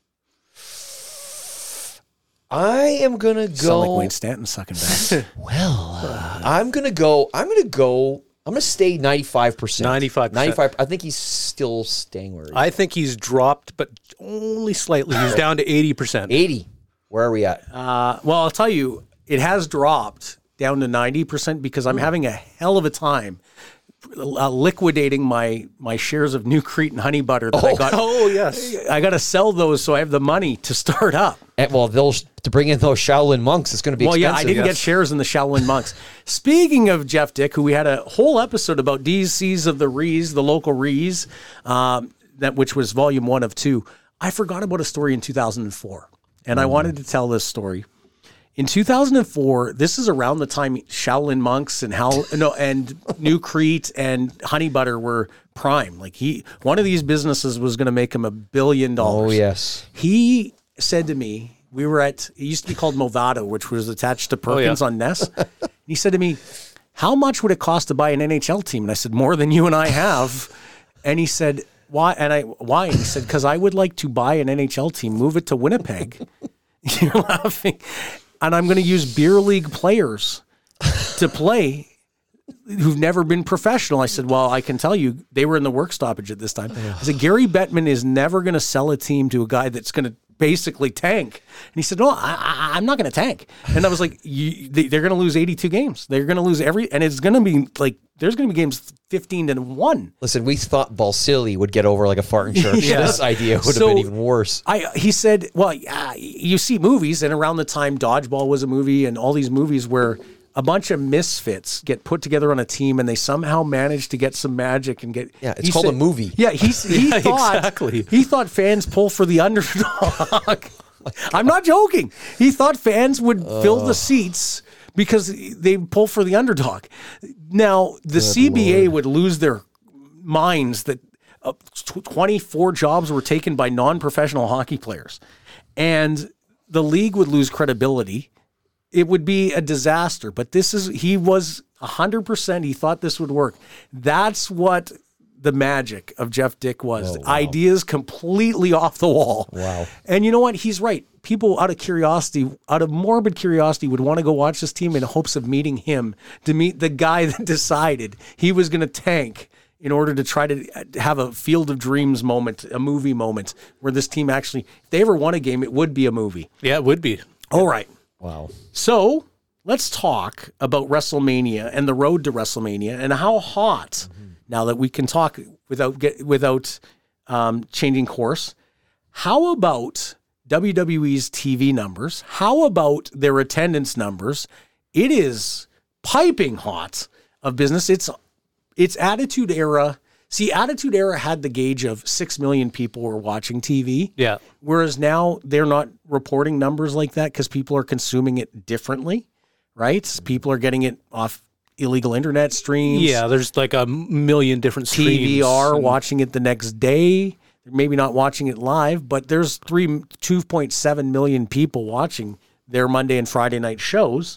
I am going to sound like go. Wayne Stanton sucking back. Well, uh, I'm going to go. I'm going to go. I'm going to stay ninety-five percent. ninety-five percent. ninety-five. I think he's still staying where he is. I think he's dropped, but only slightly. He's down to eighty percent. eighty. Where are we at? Uh, well, I'll tell you, it has dropped down to ninety percent because I'm having a hell of a time uh, liquidating my my shares of New Crete and Honey Butter that I got. Oh, yes. I got to sell those so I have the money to start up. And, well, those to bring in those Shaolin monks, it's going to be Well, yeah, I expensive. didn't get yes. shares in the Shaolin Monks. Speaking of Jeff Dick, who we had a whole episode about D Cs of the Rees, the local Rees, um, that which was volume one of two. I forgot about a story in two thousand four, and I wanted to tell this story. In two thousand four, this is around the time Shaolin Monks and how no and New Crete and Honey Butter were prime. Like he, one of these businesses was going to make him a billion dollars. Oh, yes. He said to me, we were at, it used to be called Movado, which was attached to Perkins yeah. on Ness. He said to me, how much would it cost to buy an N H L team? And I said, more than you and I have. And he said, why? And I, why? And he said, because I would like to buy an N H L team, move it to Winnipeg. You're laughing. And I'm going to use beer league players to play who've never been professional. I said, well, I can tell you they were in the work stoppage at this time. I said, Gary Bettman is never going to sell a team to a guy that's going to basically tank. And he said, no, I, I, I'm not going to tank. And I was like, you, they, they're going to lose eighty-two games. They're going to lose every, and it's going to be like, there's going to be games fifteen to one. Listen, we thought Balsillie would get over like a fart in church. Yeah. This idea would So, have been even worse. I he said, well, yeah, you see movies, and around the time Dodgeball was a movie, and all these movies where a bunch of misfits get put together on a team, and they somehow manage to get some magic and get. Yeah, it's he called said- a movie. Yeah, he he Yeah, thought exactly. he thought fans pull for the underdog. I'm not joking. He thought fans would fill the seats because they pull for the underdog. Now the C B A would lose their minds that uh, tw- twenty-four jobs were taken by non-professional hockey players, and the league would lose credibility. It would be a disaster. But this is, he was one hundred percent, he thought this would work. That's what the magic of Jeff Dick was. Ideas completely off the wall. Wow. And you know what? He's right. People out of curiosity, out of morbid curiosity, would want to go watch this team in hopes of meeting him, to meet the guy that decided he was going to tank in order to try to have a Field of Dreams moment, a movie moment, where this team actually, if they ever won a game, it would be a movie. Yeah, it would be. All right. Wow. So let's talk about WrestleMania and the road to WrestleMania and how hot, now that we can talk without get, without um, changing course, how about W W E's T V numbers? How about their attendance numbers? It is piping hot of business. It's it's Attitude Era. See, Attitude Era had the gauge of six million people were watching T V. Yeah. Whereas now they're not reporting numbers like that because people are consuming it differently, right? People are getting it off illegal internet streams. Yeah, there's like a million different streams. T V R, And- watching it the next day. They're maybe not watching it live, but there's three, two point seven million people watching their Monday and Friday night shows.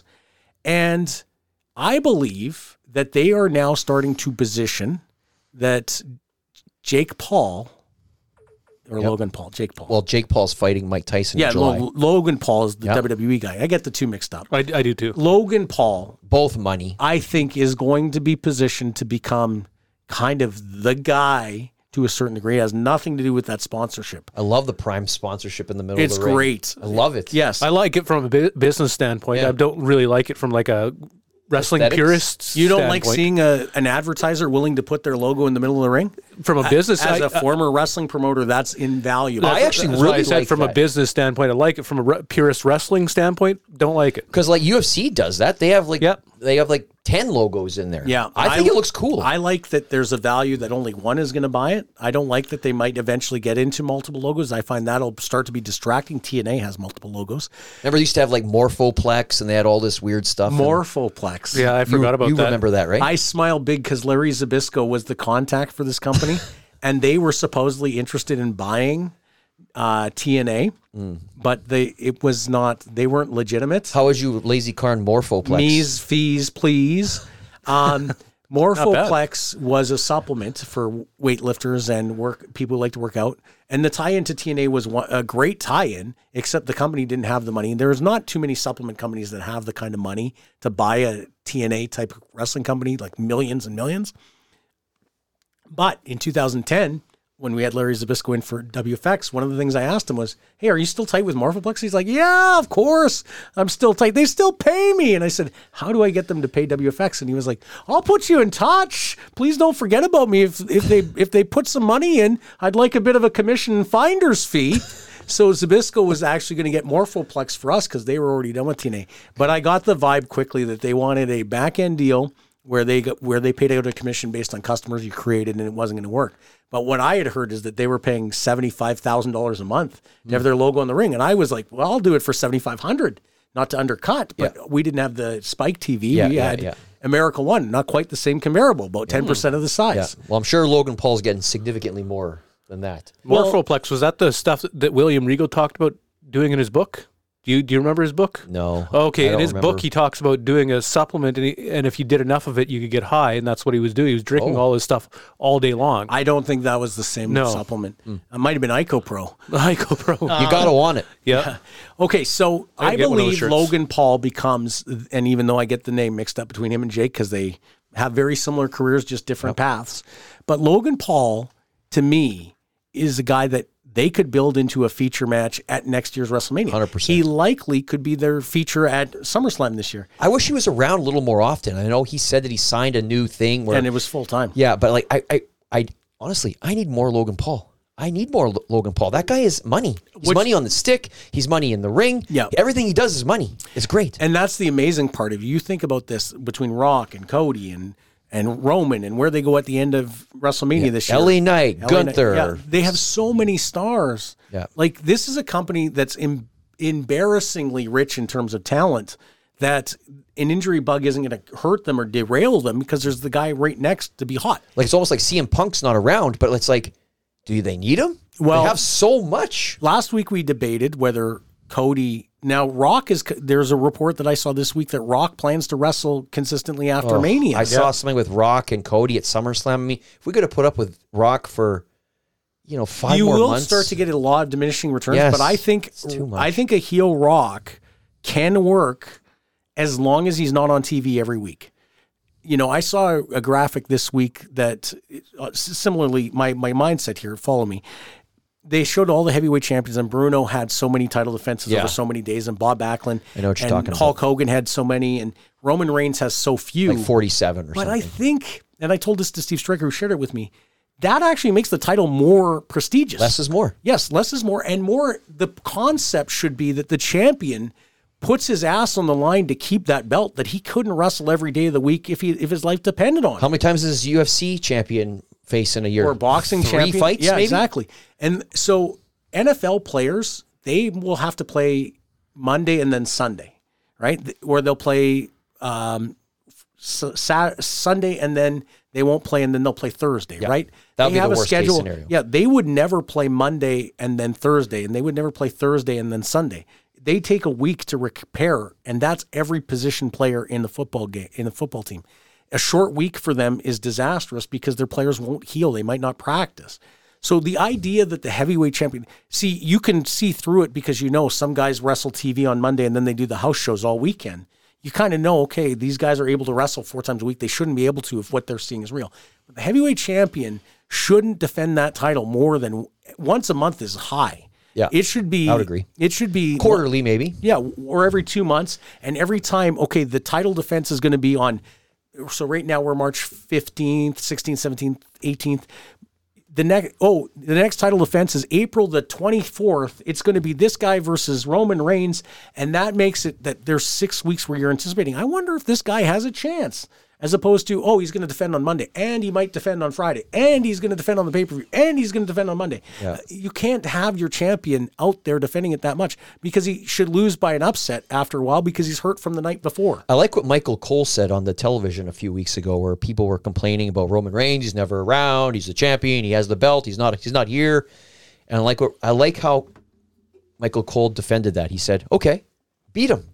And I believe that they are now starting to position that Jake Paul, or Yep. Logan Paul, Jake Paul. Well, Jake Paul's fighting Mike Tyson yeah, in July. Lo- Logan Paul is the Yep. W W E guy. I get the two mixed up. I, I do too. Logan Paul, Both money. I think, is going to be positioned to become kind of the guy to a certain degree. It has nothing to do with that sponsorship. I love the Prime sponsorship in the middle It's of the ring. great. I love it. Yes. I like it from a bu- business standpoint. Yeah. I don't really like it from like a wrestling Aesthetics? purist You don't like standpoint. seeing a, an advertiser willing to put their logo in the middle of the ring? From a business As I- a former wrestling promoter, that's invaluable. I actually That's why really I said like from a that. business standpoint, I like it. From a re- purist wrestling standpoint, don't like it. Because like U F C does that. They have like Yep. they have like ten logos in there. Yeah, I think it looks cool. I like that there's a value that only one is going to buy it. I don't like that they might eventually get into multiple logos. I find that'll start to be distracting. T N A has multiple logos. Remember, they used to have like Morphoplex, and they had all this weird stuff. and Morphoplex. Yeah, I you, forgot about you that. remember that, right? I smile big because Larry Zabisco was the contact for this company, and they were supposedly interested in buying uh, T N A, Mm. but they it was not. They weren't legitimate. How would you lazy carn Morphoplex? Me's, fees, please. Um, Morphoplex was a supplement for weightlifters and work people who like to work out. And the tie-in to T N A was one, a great tie-in, except the company didn't have the money. And there's not too many supplement companies that have the kind of money to buy a T N A type of wrestling company, like millions and millions. But in two thousand ten, when we had Larry Zabisco in for W F X, one of the things I asked him was, hey, are you still tight with Morphoplex? He's like, yeah, of course. I'm still tight. They still pay me. And I said, how do I get them to pay W F X? And he was like, I'll put you in touch. Please don't forget about me. If if they if they put some money in, I'd like a bit of a commission finder's fee. So Zabisco was actually going to get Morphoplex for us because they were already done with T N A. But I got the vibe quickly that they wanted a back-end deal where they got, where they paid out a commission based on customers you created, and it wasn't going to work. But what I had heard is that they were paying seventy-five thousand dollars a month to have their logo on the ring. And I was like, well, I'll do it for seventy-five hundred dollars, not to undercut. But Yeah. we didn't have the Spike T V. Yeah, we yeah, had yeah. America One, not quite the same comparable, about ten percent of the yeah. size. Well, I'm sure Logan Paul's getting significantly more than that. Morphoplex, was that the stuff that William Regal talked about doing in his book? Do you do you remember his book? No. Okay, I in don't his remember. book, he talks about doing a supplement, and, he, and if you did enough of it, you could get high, and that's what he was doing. He was drinking Oh. all this stuff all day long. I don't think that was the same No. supplement. It might have been IcoPro. IcoPro. You gotta want it. yeah. Okay, so I I get one of those believe shirts. Logan Paul becomes, and even though I get the name mixed up between him and Jake because they have very similar careers, just different paths, but Logan Paul, to me, is a guy that they could build into a feature match at next year's WrestleMania. one hundred percent. He likely could be their feature at SummerSlam this year, I wish he was around a little more often. I know he said that he signed a new thing where and it was full time. yeah, but like I, I, I honestly, I need more Logan Paul. I need more Lo- Logan Paul. That guy is money. He's Which- money on the stick. He's money in the ring. Yeah. Everything he does is money. It's great. And that's the amazing part of it. You think about this between Rock and Cody and and Roman and where they go at the end of WrestleMania this year. L A Knight, L A Knight. Gunther. Yeah, they have so many stars. Yeah. Like this is a company that's em- embarrassingly rich in terms of talent that an injury bug isn't going to hurt them or derail them because there's the guy right next to be hot. Like it's almost like C M Punk's not around, but it's like, do they need him? Well- they have so much. Last week we debated whether Cody now Rock is there's a report that I saw this week that Rock plans to wrestle consistently after Mania. I saw something with Rock and Cody at SummerSlam. I mean, if we could have put up with Rock for, you know, five you more will months, start to get a lot of diminishing returns, Yes, but I think it's too much. I think a heel Rock can work as long as he's not on T V every week. You know, I saw a graphic this week that uh, similarly, my my mindset here. Follow me. They showed all the heavyweight champions, and Bruno had so many title defenses Yeah. over so many days, and Bob Backlund. I know what you're and talking Hulk about. Hogan had so many, and Roman Reigns has so few. like forty-seven or But something. I think, and I told this to Steve Stricker, who shared it with me, that actually makes the title more prestigious. Less is more. Yes, less is more. And more, the concept should be that the champion puts his ass on the line to keep that belt that he couldn't wrestle every day of the week if he if his life depended on it. How many times is U F C champion face in a year? Or boxing Three champion. fights, Yeah, maybe? exactly. And so N F L players, they will have to play Monday and then Sunday, right? Or they'll play um, s- Sat- Sunday and then they won't play and then they'll play Thursday, right? That would They be have the a worst case schedule. scenario. Yeah, they would never play Monday and then Thursday, and they would never play Thursday and then Sunday. They take a week to repair, and that's every position player in the football game in the football team. A short week for them is disastrous because their players won't heal. They might not practice. So the idea that the heavyweight champion, see, you can see through it because you know some guys wrestle T V on Monday and then they do the house shows all weekend. You kind of know, okay, these guys are able to wrestle four times a week. They shouldn't be able to if what they're seeing is real. But the heavyweight champion shouldn't defend that title more than once a month is high. Yeah. It should be, I would agree. It should be Quarterly, maybe. Yeah. Or every two months. And every time, okay, the title defense is going to be on. So right now we're March fifteenth, sixteenth, seventeenth, eighteenth. The next, oh, the next title defense is April the twenty-fourth. It's going to be this guy versus Roman Reigns, and that makes it that there's six weeks where you're anticipating. I wonder if this guy has a chance, as opposed to, oh, he's going to defend on Monday, and he might defend on Friday, and he's going to defend on the pay-per-view, and he's going to defend on Monday. Yeah. Uh, you can't have your champion out there defending it that much because he should lose by an upset after a while because he's hurt from the night before. I like what Michael Cole said on the television a few weeks ago, where people were complaining about Roman Reigns. He's never around. He's the champion. He has the belt. He's not. He's not here. And I like what I like how Michael Cole defended that. He said, "Okay, beat him.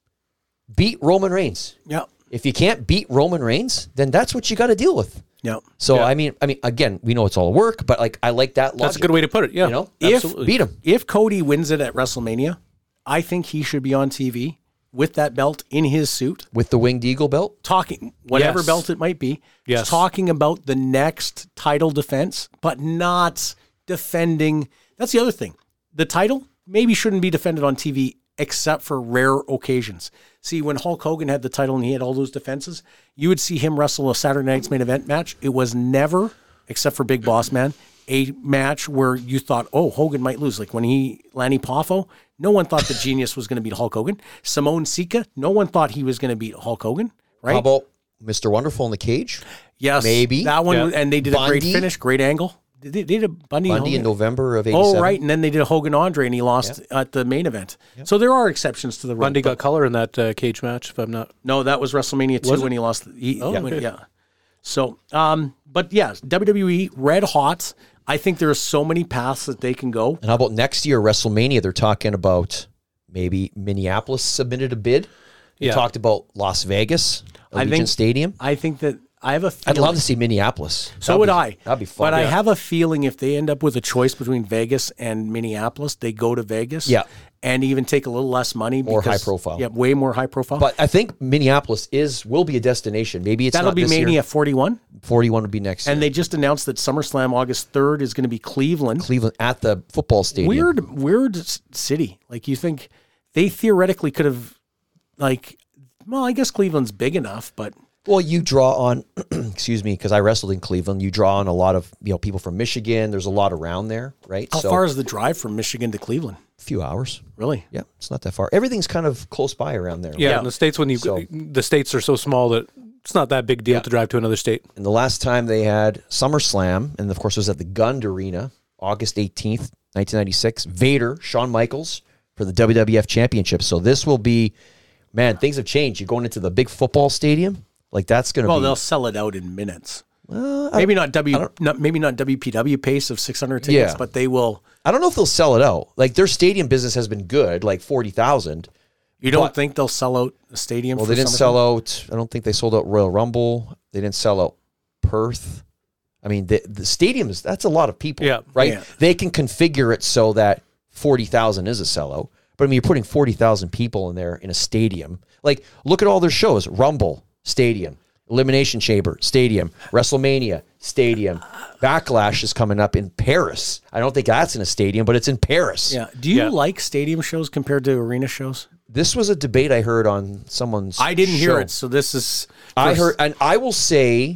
Beat Roman Reigns. Yeah. If you can't beat Roman Reigns, then that's what you got to deal with." Yeah. So Yeah. I mean, I mean, again, we know it's all work, but like I like that logic. That's a good way to put it. Yeah, You know, absolutely. if beat him. If Cody wins it at WrestleMania, I think he should be on T V with that belt in his suit, With the Winged Eagle belt? talking, whatever Yes. belt it might be, Yes. talking about the next title defense, but not defending. That's the other thing. The title maybe shouldn't be defended on T V except for rare occasions. See, when Hulk Hogan had the title and he had all those defenses, you would see him wrestle a Saturday Night's Main Event match. It was never, except for Big Boss Man, a match where you thought, oh, Hogan might lose. Like when he, Lanny Poffo, no one thought the Genius was going to beat Hulk Hogan. Simone Sika, no one thought he was going to beat Hulk Hogan, right? How about Mister Wonderful in the cage? Yes. maybe. That one, Yeah. and they did a great Bundy? finish, great angle. They did, they did a Bundy, Bundy in Hogan. November of eighty-seven. Oh, right. And then they did a Hogan Andre, and he lost at the main event. So there are exceptions to the rule. Bundy but- got color in that uh, cage match, if I'm not. No, that was WrestleMania two Was it? when he lost. He, Oh, when- okay. yeah. So, um, but yeah, W W E red hot. I think there are so many paths that they can go. And how about next year, WrestleMania? They're talking about maybe Minneapolis submitted a bid. They Yeah. talked about Las Vegas, I Allegiant think- Stadium. I think that I have a. I'd Feeling, love to see Minneapolis. So That'd would be- I. That'd be fun. But I Yeah. have a feeling if they end up with a choice between Vegas and Minneapolis, they go to Vegas. Yeah. And even take a little less money. More because- high profile. Yeah, way more high profile. But I think Minneapolis is will be a destination. Maybe it's that'll not be this year. Mania forty-one. forty-one would be next And year. they just announced that SummerSlam August third is going to be Cleveland. Cleveland at the football stadium. Weird, weird s- city. Like you think they theoretically could have, like, well, I guess Cleveland's big enough, but Well, you draw on, excuse me, because I wrestled in Cleveland. You draw on a lot of you know people from Michigan. There's a lot around there, right? how so, far is the drive from Michigan to Cleveland? a few hours. Really? Yeah, it's not that far. Everything's kind of close by around there. Yeah, Yeah. in the states when you So- the states are so small that it's not that big deal Yeah. to drive to another state. And the last time they had SummerSlam, and of course it was at the Gund Arena, August eighteenth, nineteen ninety-six. Vader, Shawn Michaels for the W W F Championship. So this will be, man, things have changed. You're going into the big football stadium. Like that's going to Well, be. they'll sell it out in minutes. Uh, I, Maybe not W, not, maybe not W P W pace of six hundred tickets, Yeah. but they will. I don't know if they'll sell it out. Like their stadium business has been good, like forty thousand. You don't But- think they'll sell out a stadium? Well, for they didn't SummerSlam? sell out. I don't think they sold out Royal Rumble. They didn't sell out Perth. I mean, the, the stadium is that's a lot of people, Yeah. right? Yeah. They can configure it so that forty thousand is a sellout. But I mean, you're putting forty thousand people in there in a stadium. Like, look at all their shows: Rumble, Stadium; Elimination Chamber, Stadium; WrestleMania, Stadium; Backlash is coming up in Paris. I don't think that's in a stadium, but it's in Paris. Yeah. Do you Yeah. like stadium shows compared to arena shows? This was a debate I heard on someone's. I didn't hear show. it, so this is. I first- heard, and I will say,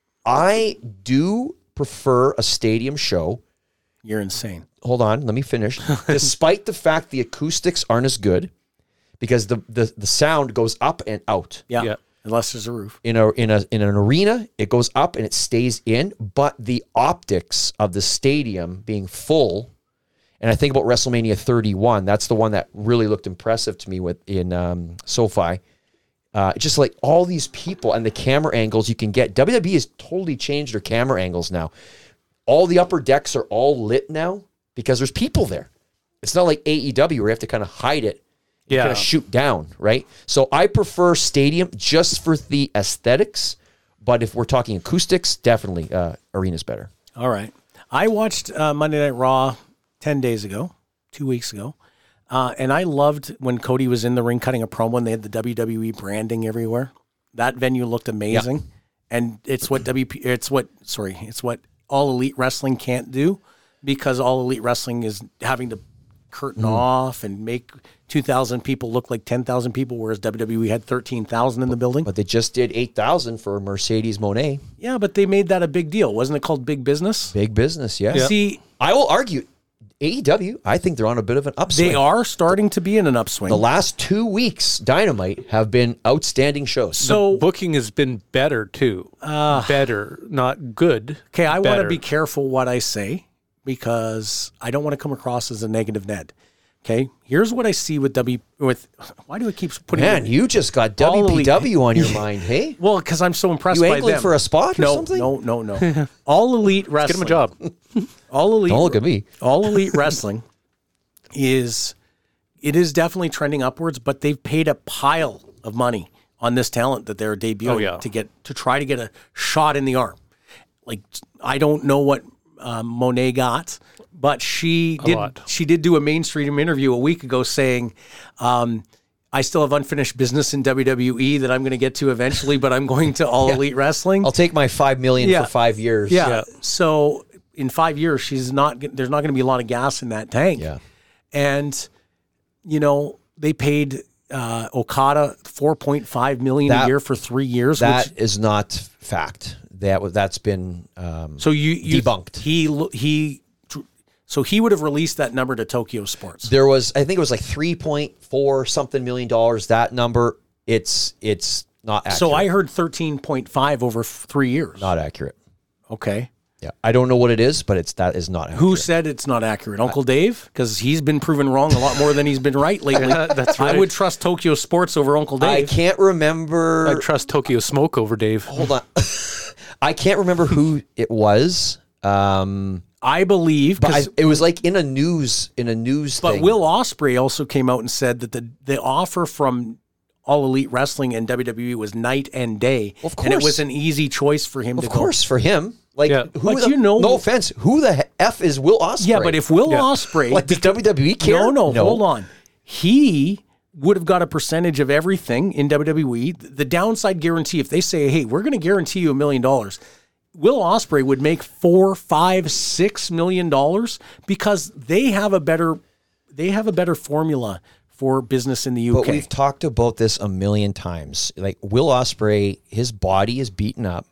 I do prefer a stadium show. You're insane. Hold on, let me finish. Despite the fact the acoustics aren't as good, because the, the, the sound goes up and out. Yeah. Yeah. Unless there's a roof. In a in a in an arena, it goes up and it stays in. But the optics of the stadium being full, and I think about WrestleMania thirty-one. That's the one that really looked impressive to me with in um, SoFi. Uh, just like all these people and the camera angles you can get. W W E has totally changed their camera angles now. All the upper decks are all lit now because there's people there. It's not like A E W where you have to kind of hide it. You Yeah. kind of shoot down, right? So I prefer stadium just for the aesthetics. But if we're talking acoustics, definitely uh, arena's better. All right. I watched uh, Monday Night Raw ten days ago, two weeks ago. Uh, and I loved when Cody was in the ring cutting a promo and they had the W W E branding everywhere. That venue looked amazing. And it's what W P, it's what, sorry, it's what All Elite Wrestling can't do, because All Elite Wrestling is having to curtain mm. off and make two thousand people look like ten thousand people, whereas W W E had thirteen thousand in the building. But they just did eight thousand for Mercedes Moné. Yeah, but they made that a big deal. Wasn't it called Big Business? Big business, yeah. Yep. See, I will argue, A E W, I think they're on a bit of an upswing. They are starting to be in an upswing. The last two weeks, Dynamite, have been outstanding shows. So the booking has been better, too. Uh, better, not good. Okay, I want to better. be careful what I say, because I don't want to come across as a negative Ned. Okay, here's what I see with W. With why do I keep putting? Man, you just got W P W on your mind, hey? Well, because I'm so impressed you by angling them. for a spot or no, something? No, no, no, All Elite Wrestling. Get him a job. All Elite. Don't look at me. All Elite Wrestling is it is definitely trending upwards, but they've paid a pile of money on this talent that they're debuting oh, yeah. to get to try to get a shot in the arm. Like, I don't know what um, Monet got, but she A did. lot. She did do a mainstream interview a week ago saying, um, "I still have unfinished business in W W E that I'm going to get to eventually, but I'm going to All Yeah. Elite Wrestling. I'll take my five million Yeah. for five years. Yeah. Yeah. So in five years, she's not. There's not going to be a lot of gas in that tank. Yeah. And you know they paid uh, Okada four point five million That- a year for three years. That which, is not fact. That was that's been um, so you, you debunked. He he. So he would have released that number to Tokyo Sports. There was, I think it was like three point four something million dollars. That number, it's it's not accurate. So I heard thirteen point five over f- three years. Not accurate. Okay. Yeah, I don't know what it is, but it's that is not accurate. Who said it's not accurate? Uncle Dave? Because he's been proven wrong a lot more than he's been right lately. That's right. I would trust Tokyo Sports over Uncle I Dave. can't remember. I trust Tokyo Smoke over Dave. Hold on. I can't remember who it was. Um, I believe, but I, 'cause- it was like in a news in a news but thing. Will Ospreay also came out and said that the, the offer from All Elite Wrestling and W W E was night and day. Of And it course. was an easy choice for him of to course, for him. Like, Yeah. who But the, you know- no offense, who the F is Will Ospreay? go. Yeah, but if Will Yeah. Ospreay... like, does W W E care? No, no, hold on. He would have got a percentage of everything in W W E. The downside guarantee, if they say, hey, we're going to guarantee you a million dollars, Will Ospreay would make four, five, six million dollars because they have a better, they have a better formula for business in the U K. But we've talked about this a million times. Like, Will Ospreay, his body is beaten up.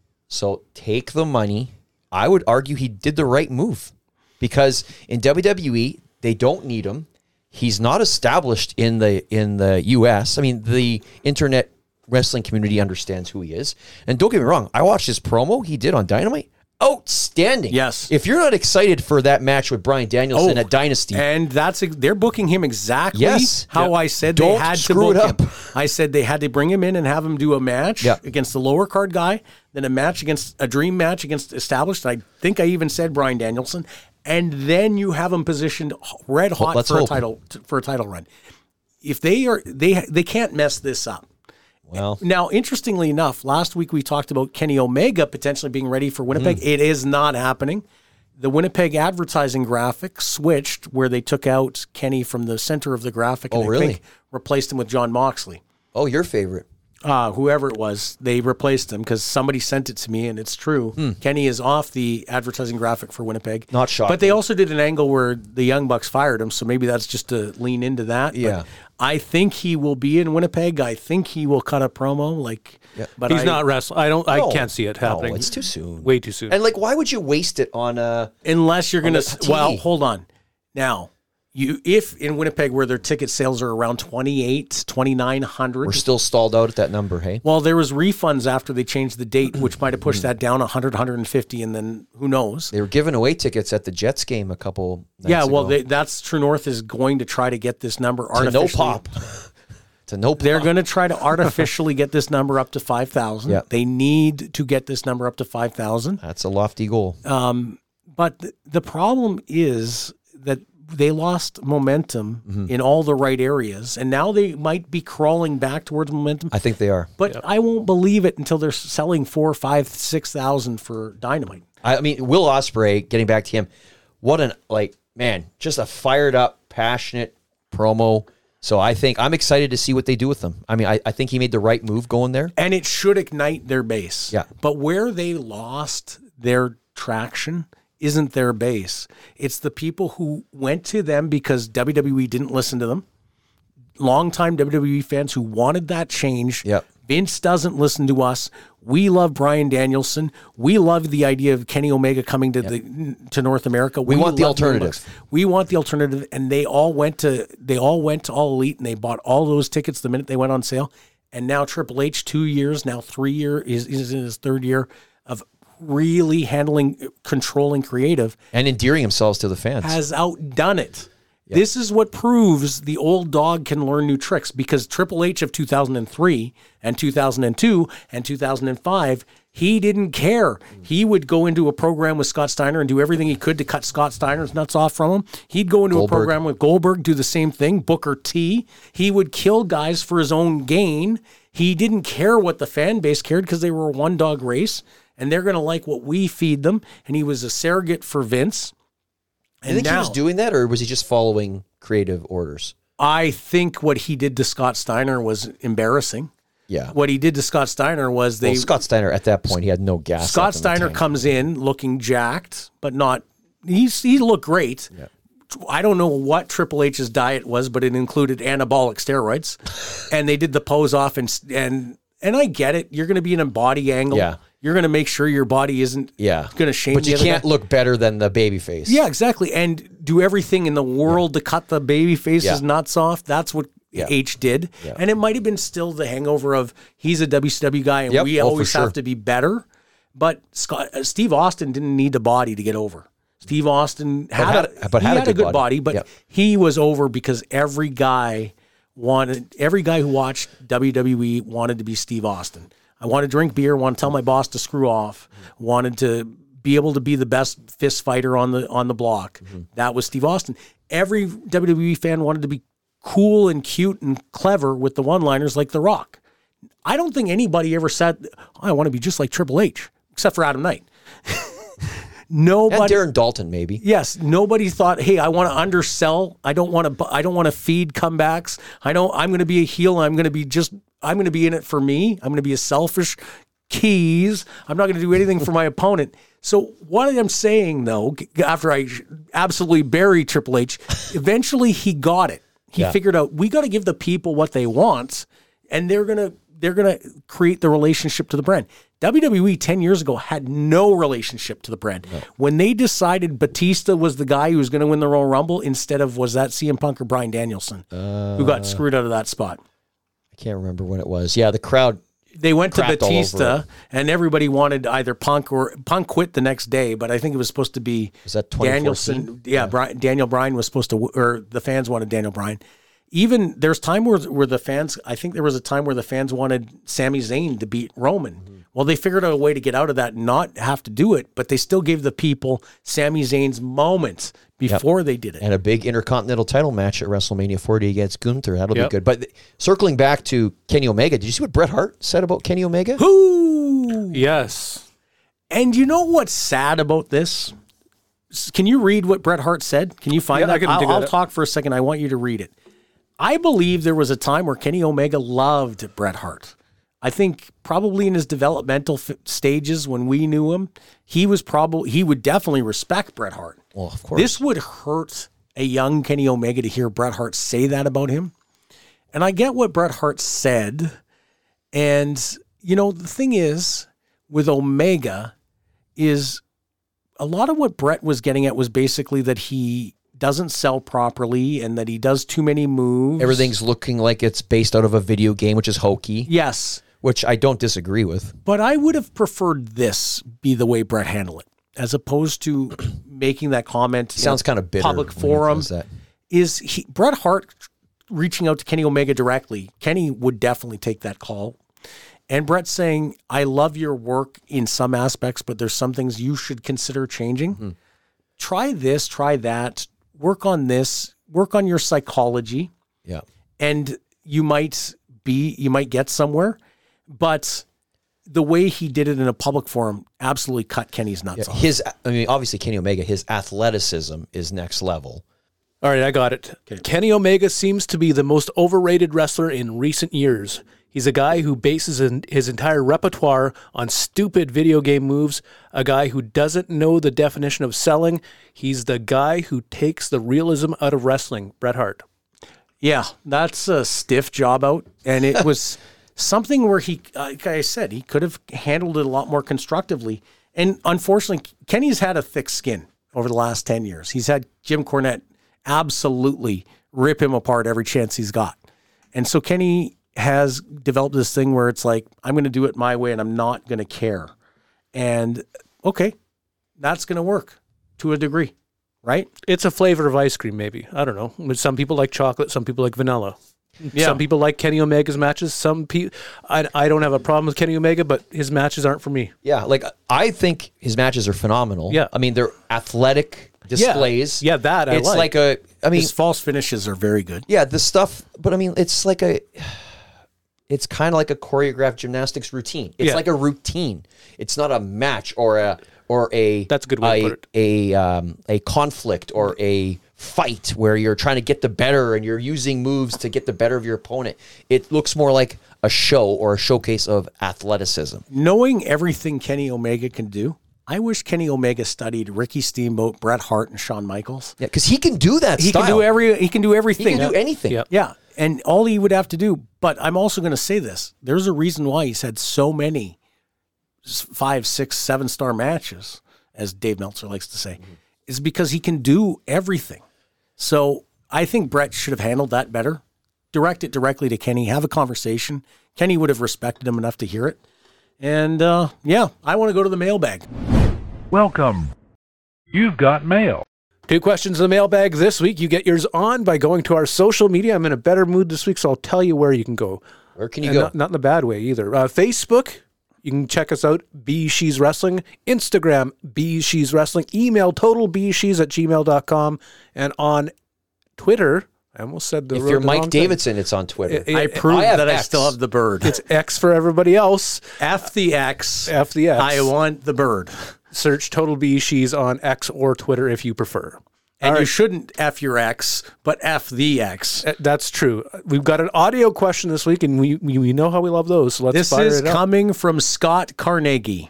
So take the money. I would argue he did the right move because in W W E, they don't need him. He's not established in the in the U S. I mean, the internet wrestling community understands who he is. And don't get me wrong, I watched his promo he did on Dynamite. Outstanding. Yes. If you're not excited for that match with Bryan Danielson Oh, at Dynasty, And that's they're booking him exactly Yes. how Yeah. I said they Don't had to screw book it up. him. I said they had to bring him in and have him do a match Yeah. against the lower card guy, then a match against a dream match against established. I think I even said Bryan Danielson, and then you have him positioned red hot let's for a hope. title for a title run. If they are they they can't mess this up. well, Now, interestingly enough, last week we talked about Kenny Omega potentially being ready for Winnipeg. It is not happening. The Winnipeg advertising graphic switched where they took out Kenny from the center of the graphic and Oh, I really? think replaced him with John Moxley. oh, your favorite. Uh, whoever it was, they replaced him because somebody sent it to me and it's true. Kenny is off the advertising graphic for Winnipeg. Not shocking. But they also did an angle where the Young Bucks fired him, so maybe that's just to lean into that. Yeah. But I think he will be in Winnipeg. I think he will cut a promo. Like, but He's I, not wrestling. I don't. No. I can't see it happening. No, it's too soon. Way too soon. And like, why would you waste it on a? unless you're going the to. T V. Well, hold on. Now, you if in Winnipeg where their ticket sales are around twenty-eight, twenty-nine hundred. We're still stalled out at that number. Hey, Well, there was refunds after they changed the date, which might have pushed that down one hundred, one hundred fifty, and then who knows? they were giving away tickets at the Jets game a couple. Nights Yeah, well, ago. they, that's True North is going to try to get this number to artificially. no pop. to no pop. They're going to try to artificially get this number up to five thousand. Yeah. They need to get this number up to five thousand. That's a lofty goal. But th- the problem is that they lost momentum Mm-hmm. in all the right areas, and now they might be crawling back towards momentum. I think they are. But I won't believe it until they're selling four, five, six thousand for Dynamite. I mean, Will Ospreay. Getting back to him, what an like man, just a fired up, passionate promo. So I think I'm excited to see what they do with them. I mean, I, I think he made the right move going there. And it should ignite their base. Yeah. But where they lost their traction isn't their base. It's the people who went to them because W W E didn't listen to them. Longtime W W E fans who wanted that change. Yep. Vince doesn't listen to us. We love Bryan Danielson. We love the idea of Kenny Omega coming to yep. the to North America. We, we want the alternative. We want the alternative, and they all went to they all went to All Elite, and they bought all those tickets the minute they went on sale. And now Triple H, two years now, three year is is in his third year of really handling, controlling creative, and endearing themselves to the fans, has outdone it. Yep. This is what proves the old dog can learn new tricks, because Triple H of two thousand three and two thousand two and two thousand five, he didn't care. He would go into a program with Scott Steiner and do everything he could to cut Scott Steiner's nuts off from him. He'd go into Goldberg. a program with Goldberg, do the same thing, Booker T. He would kill guys for his own gain. He didn't care what the fan base cared because they were a one-dog race, and they're going to like what we feed them. And he was a surrogate for Vince. Do you think now, he was doing that, or was he just following creative orders? I think what he did to Scott Steiner was embarrassing. Yeah. What he did to Scott Steiner was they... Well, Scott Steiner, at that point, he had no gas. Scott Steiner comes in looking jacked, but not... He's, he looked great. Yeah. I don't know what Triple H's diet was, but it included anabolic steroids. And they did the pose off, and and and I get it. You're going to be in a body angle. Yeah. You're going to make sure your body isn't yeah. going to shame But the you other can't guy. look better than the baby face. Yeah, exactly. And do everything in the world yeah. to cut the baby face's yeah. nuts off. That's what yeah. H did. Yeah. And it might have been still the hangover of he's a W C W guy and yep. we oh, always sure. have to be better. But Scott, uh, Steve Austin didn't need the body to get over. Steve Austin had, had a, but he had, had a good, good body, body, but yep. he was over because every guy wanted, every guy who watched W W E wanted to be Steve Austin. I want to drink beer, want to tell my boss to screw off, wanted to be able to be the best fist fighter on the on the block. Mm-hmm. That was Steve Austin. Every W W E fan wanted to be cool and cute and clever with the one-liners like The Rock. I don't think anybody ever said, oh, I want to be just like Triple H, except for Adam Knight. Nobody, and Darren Dalton, maybe. Yes, nobody thought, "Hey, I want to undersell. I don't want to. I don't want to feed comebacks. I know I'm going to be a heel. I'm going to be just. I'm going to be in it for me. I'm going to be a selfish keys. I'm not going to do anything for my opponent." So what I'm saying, though, after I absolutely bury Triple H, eventually he got it. He yeah. figured out we got to give the people what they want, and they're gonna they're gonna create the relationship to the brand. W W E ten years ago had no relationship to the brand. No. When they decided Batista was the guy who was going to win the Royal Rumble instead of, was that C M Punk or Bryan Danielson, uh, who got screwed out of that spot? I can't remember when it was. Yeah, the crowd. They went to Batista, and everybody wanted either Punk or Punk quit the next day, but I think it was supposed to be was that Danielson. Yeah, yeah. Brian, Daniel Bryan was supposed to, or the fans wanted Daniel Bryan. Even there's time where where the fans, I think there was a time where the fans wanted Sami Zayn to beat Roman. Mm-hmm. Well, they figured out a way to get out of that and not have to do it, but they still gave the people Sami Zayn's moments before yep. they did it. And a big Intercontinental title match at WrestleMania forty against Gunther. That'll yep. be good. But th- circling back to Kenny Omega, did you see what Bret Hart said about Kenny Omega? Who? Yes. And you know what's sad about this? Can you read what Bret Hart said? Can you find yeah, that? I can I'll, I'll it. talk for a second. I want you to read it. I believe there was a time where Kenny Omega loved Bret Hart. I think probably in his developmental f- stages when we knew him, he was probably he would definitely respect Bret Hart. Well, of course. This would hurt a young Kenny Omega to hear Bret Hart say that about him. And I get what Bret Hart said. And, you know, the thing is with Omega is a lot of what Bret was getting at was basically that he doesn't sell properly and that he does too many moves. Everything's looking like it's based out of a video game, which is hokey. Yes. Which I don't disagree with. But I would have preferred this be the way Bret handled it, as opposed to making that comment. He sounds kind of bitter. Public forum. That. Is he, Bret Hart reaching out to Kenny Omega directly? Kenny would definitely take that call. And Bret saying, I love your work in some aspects, but there's some things you should consider changing. Mm-hmm. Try this, try that. Work on this, work on your psychology. Yeah. And you might be, you might get somewhere, but the way he did it in a public forum absolutely cut Kenny's nuts yeah, off. His, I mean, obviously Kenny Omega, his athleticism is next level. All right, I got it. Okay. Kenny Omega seems to be the most overrated wrestler in recent years. He's a guy who bases in, his entire repertoire on stupid video game moves, a guy who doesn't know the definition of selling. He's the guy who takes the realism out of wrestling, Bret Hart. Yeah, that's a stiff job out. And it was something where he, like I said, he could have handled it a lot more constructively. And unfortunately, Kenny's had a thick skin over the last ten years. He's had Jim Cornette absolutely rip him apart every chance he's got. And so Kenny has developed this thing where it's like, I'm going to do it my way and I'm not going to care. And okay, that's going to work to a degree, right? It's a flavor of ice cream, maybe. I don't know. Some people like chocolate. Some people like vanilla. Yeah. Some people like Kenny Omega's matches. Some people, I, I don't have a problem with Kenny Omega, but his matches aren't for me. Yeah, like I think his matches are phenomenal. Yeah. I mean, they're athletic displays. Yeah, that I It's like. like a, I mean, His false finishes are very good. yeah, the stuff, but I mean, it's like a, it's kind of like a choreographed gymnastics routine. It's Yeah. like a routine. It's not a match or a, or a, That's a good way a, to put it. A, um, a conflict or a fight where you're trying to get the better and you're using moves to get the better of your opponent. It looks more like a show or a showcase of athleticism. Knowing everything Kenny Omega can do, I wish Kenny Omega studied Ricky Steamboat, Bret Hart, and Shawn Michaels. Yeah, because he can do that He style. can do every. He can do He everything. can do anything. Yeah. Yeah, and all he would have to do. But I'm also going to say this: there's a reason why he's had so many five, six, seven star matches, as Dave Meltzer likes to say, mm-hmm. is because he can do everything. So I think Bret should have handled that better. Direct it directly to Kenny. Have a conversation. Kenny would have respected him enough to hear it. And uh, yeah, I want to go to the mailbag. Welcome. You've got mail. Two questions in the mailbag this week. You get yours on by going to our social media. I'm in a better mood this week, so I'll tell you where you can go. Where can you And go? Not, not in a bad way either. Uh, Facebook, you can check us out, Be She's Wrestling. Instagram, Be She's Wrestling. Email, totalbeshes at gmail dot com. And on Twitter, I almost said the If ro- you're the Mike wrong thing. Davidson, it's on Twitter. It- it- I proved I have that I X. still have the bird. It's X for everybody else. F the X. F the X. I want the bird. Search Total Be She's on X or Twitter if you prefer. And All you right. shouldn't F your X, but F the X. Uh, That's true. We've got an audio question this week, and we we, we know how we love those. So let's This fire is it up. coming from Scott Carnegie.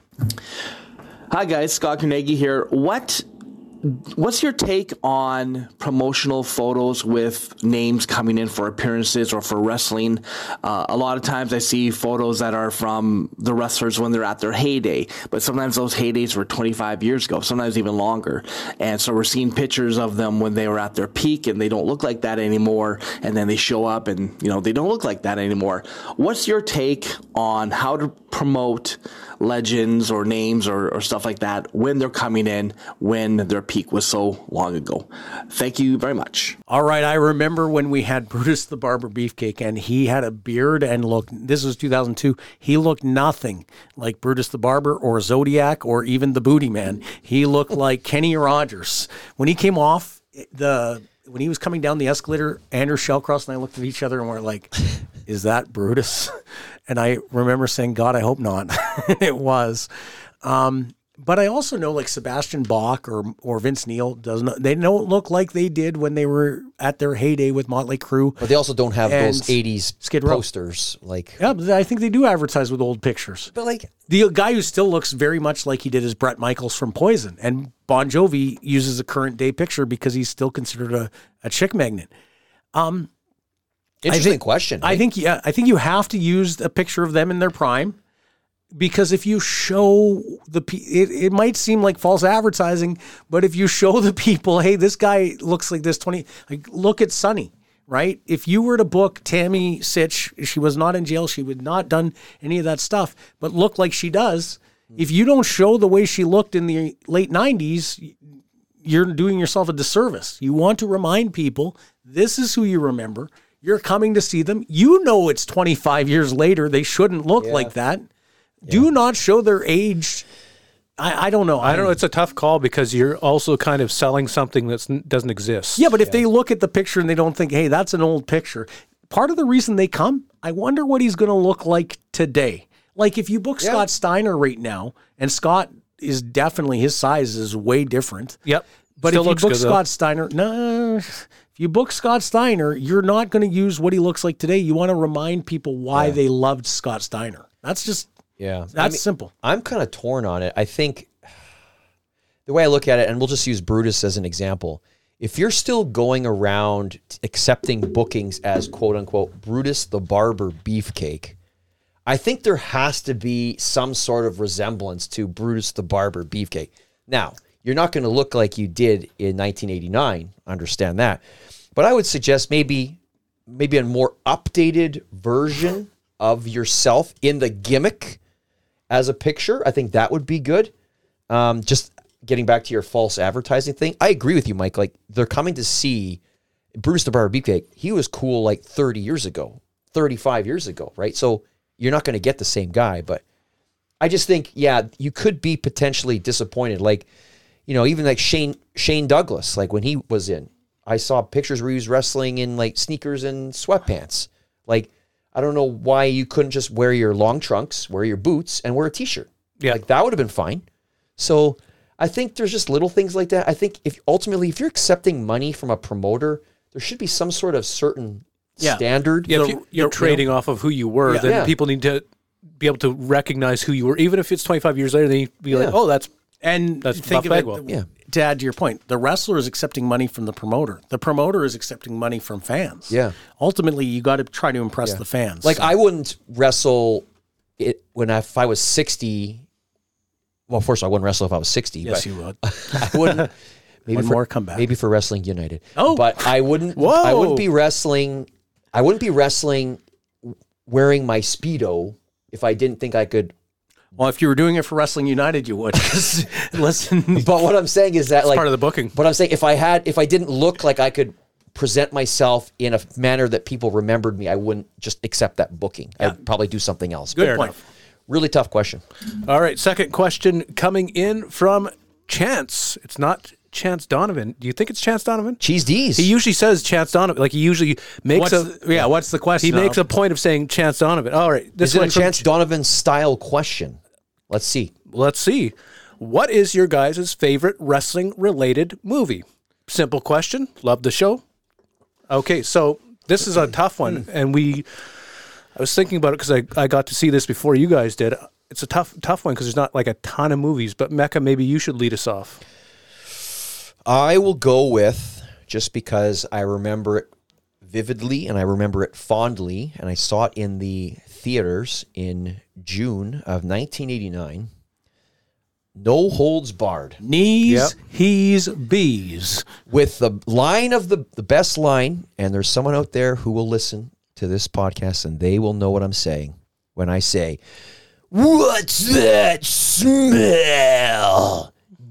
Hi guys, Scott Carnegie here. What what's your take on promotional photos with names coming in for appearances or for wrestling? Uh, a lot of times I see photos that are from the wrestlers when they're at their heyday, but sometimes those heydays were twenty-five years ago, sometimes even longer. And so we're seeing pictures of them when they were at their peak and they don't look like that anymore. And then they show up and, you know, they don't look like that anymore. What's your take on how to promote legends or names or, or stuff like that when they're coming in, when their peak was so long ago? Thank you very much. All right, I remember when we had Brutus the Barber Beefcake, and he had a beard and looked, this was two thousand two, he looked nothing like Brutus the Barber or Zodiac or even the Booty Man. He looked like Kenny Rogers. When he came off, the when he was coming down the escalator, Andrew Shellcross and I looked at each other and we're like, is that Brutus? And I remember saying, God, I hope not. It was. Um, but I also know like Sebastian Bach or or Vince Neil doesn't. They don't look like they did when they were at their heyday with Motley Crue. But they also don't have And those eighties Skid Row. posters. Like, Yeah, but I think they do advertise with old pictures. but like, The guy who still looks very much like he did is Bret Michaels from Poison, and Bon Jovi uses a current day picture because he's still considered a, a chick magnet. Um, interesting think- question. I right? think yeah, I think you have to use a picture of them in their prime, because if you show the pe- it, it might seem like false advertising, but if you show the people, hey, this guy looks like this twenty, like look at Sonny, right? If you were to book Tammy Sitch, she was not in jail, she would not done any of that stuff, but look like she does. If you don't show the way she looked in the late nineties, you're doing yourself a disservice. You want to remind people this is who you remember. You're coming to see them. You know it's twenty-five years later. They shouldn't look like that. Do not show their age. I, I don't know. I don't know. It's a tough call because you're also kind of selling something that doesn't exist. Yeah, but if they look at the picture and they don't think, hey, that's an old picture, part of the reason they come, I wonder what he's going to look like today. Like if you book Yeah. Scott Steiner right now, and Scott is definitely, his size is way different. Yep. But Still if you looks book good, though. Scott Steiner, no, if you book Scott Steiner, you're not going to use what he looks like today. You want to remind people why Yeah. they loved Scott Steiner. That's just, Yeah. that's I mean, simple. I'm kind of torn on it. I think the way I look at it, and we'll just use Brutus as an example. If you're still going around accepting bookings as quote unquote Brutus the Barber Beefcake, I think there has to be some sort of resemblance to Brutus the Barber Beefcake. Now, you're not going to look like you did in nineteen eighty-nine. Understand that. But I would suggest maybe maybe a more updated version of yourself in the gimmick as a picture. I think that would be good. Um, just getting back to your false advertising thing, I agree with you, Mike. Like, they're coming to see Brutus the Barber Beefcake. He was cool like thirty years ago, thirty-five years ago, right? So you're not going to get the same guy. But I just think, yeah, you could be potentially disappointed. Like, you know, even like Shane Shane Douglas, like when he was in, I saw pictures where he was wrestling in like sneakers and sweatpants. Like, I don't know why you couldn't just wear your long trunks, wear your boots, and wear a t-shirt. Yeah. Like, that would have been fine. So I think there's just little things like that. I think if ultimately, if you're accepting money from a promoter, there should be some sort of certain Yeah. standard. Yeah, if The- you, you're the- trading off of who you were, Yeah. then Yeah. people need to be able to recognize who you were. Even if it's twenty-five years later, they be like, Yeah. oh, that's And That's think Buff of it, Bagwell. Yeah. to add to your point, the wrestler is accepting money from the promoter. The promoter is accepting money from fans. Yeah. Ultimately, you got to try to impress the fans. Like, So- I wouldn't wrestle it when I, if I was sixty. Well, first, I wouldn't wrestle if I was sixty. yes, but you would. I wouldn't. Maybe One for, more comeback. Maybe for Wrestling United. Oh. but I wouldn't. Whoa. I wouldn't be wrestling. I wouldn't be wrestling wearing my Speedo if I didn't think I could. Well, if you were doing it for Wrestling United, you would. Listen, But what I'm saying is that, like, part of the booking. But I'm saying if I had, if I didn't look like I could present myself in a manner that people remembered me, I wouldn't just accept that booking. I'd probably do something else. good Fair point. enough. Really tough question. All right, second question coming in from Chance. It's not Chance Donovan. Do you think it's Chance Donovan? Cheese D's. He usually says Chance Donovan. Like, he usually makes What's a the- yeah, what's the question? he makes of? a point of saying Chance Donovan. All right, this Is it one a from- Chance Donovan style question? Let's see. Let's see. What is your guys' favorite wrestling related movie? Simple question. Love the show. Okay, so this is a tough one, and we. I was thinking about it because I, I got to see this before you guys did. It's a tough tough one because there's not like a ton of movies. But Mecca, maybe you should lead us off. I will go with, just because I remember it vividly and I remember it fondly, and I saw it in the theaters in June of nineteen eighty-nine. No Holds Barred, Knees, Yep. he's, bees. with the line of the, the best line, and there's someone out there who will listen to this podcast and they will know what I'm saying when I say, "What's that smell,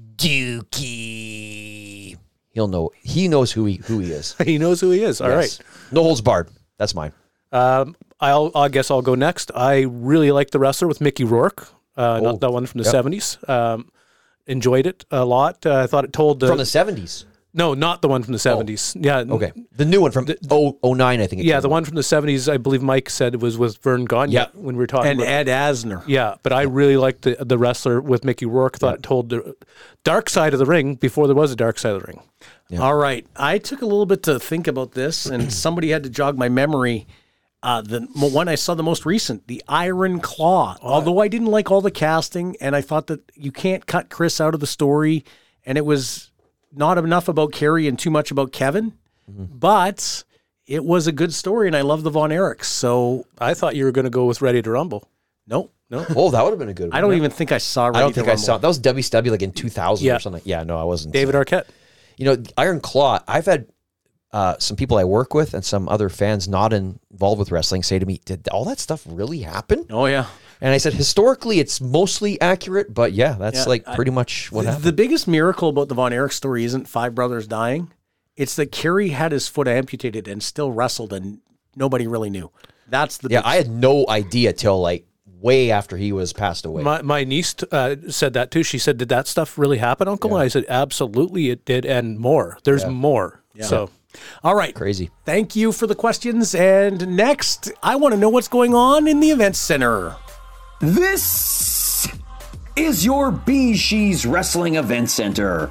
Dookie?" He'll know. He knows who he who he is. He knows who he is. All right. Yes. No Holds Barred. That's mine. Um, I'll, I guess I'll go next. I really like The Wrestler with Mickey Rourke, uh, Oh, not that one from the yep. seventies. Um, enjoyed it a lot. Uh, I thought it told the, From the seventies. no, not the one from the seventies. Yeah, n- Okay. The new one from oh, oh nine, I think. It yeah, came the out. one from the seventies. I believe Mike said it was with Vern Gagne. Yeah. when we were talking And about Ed Asner. Yeah, but I really liked the the Wrestler with Mickey Rourke. Thought it told the dark side of the ring before there was a dark side of the ring. All right. I took a little bit to think about this, and somebody had to jog my memory. Uh, the mo- one I saw the most recent, the Iron Claw. Although I didn't like all the casting, and I thought that you can't cut Chris out of the story, and it was not enough about Kerry and too much about Kevin, but it was a good story, and I love the Von Erichs. So, I thought you were going to go with Ready to Rumble. nope. No, Oh, that would have been a good one. I don't even think I saw Ready I don't to think I Rumble. saw. That was W C W like in two thousand Yeah. or something. Yeah, no, I wasn't. David Arquette. You know, Iron Claw, I've had uh, some people I work with and some other fans not involved with wrestling say to me, "Did all that stuff really happen?" Oh, yeah. And I said, historically, it's mostly accurate, but yeah, that's Yeah, like I- pretty much what the, happened. the biggest miracle about the Von Erich story isn't five brothers dying. It's that Kerry had his foot amputated and still wrestled, and nobody really knew. That's the yeah, big I had no idea till like way after he was passed away. My my niece uh, said that too. She said, "Did that stuff really happen, Uncle?" And I said, "Absolutely, it did, and more. There's more." So, All right. Crazy. Thank you for the questions. And next, I want to know what's going on in the event center. This is your B She's Wrestling Event Center.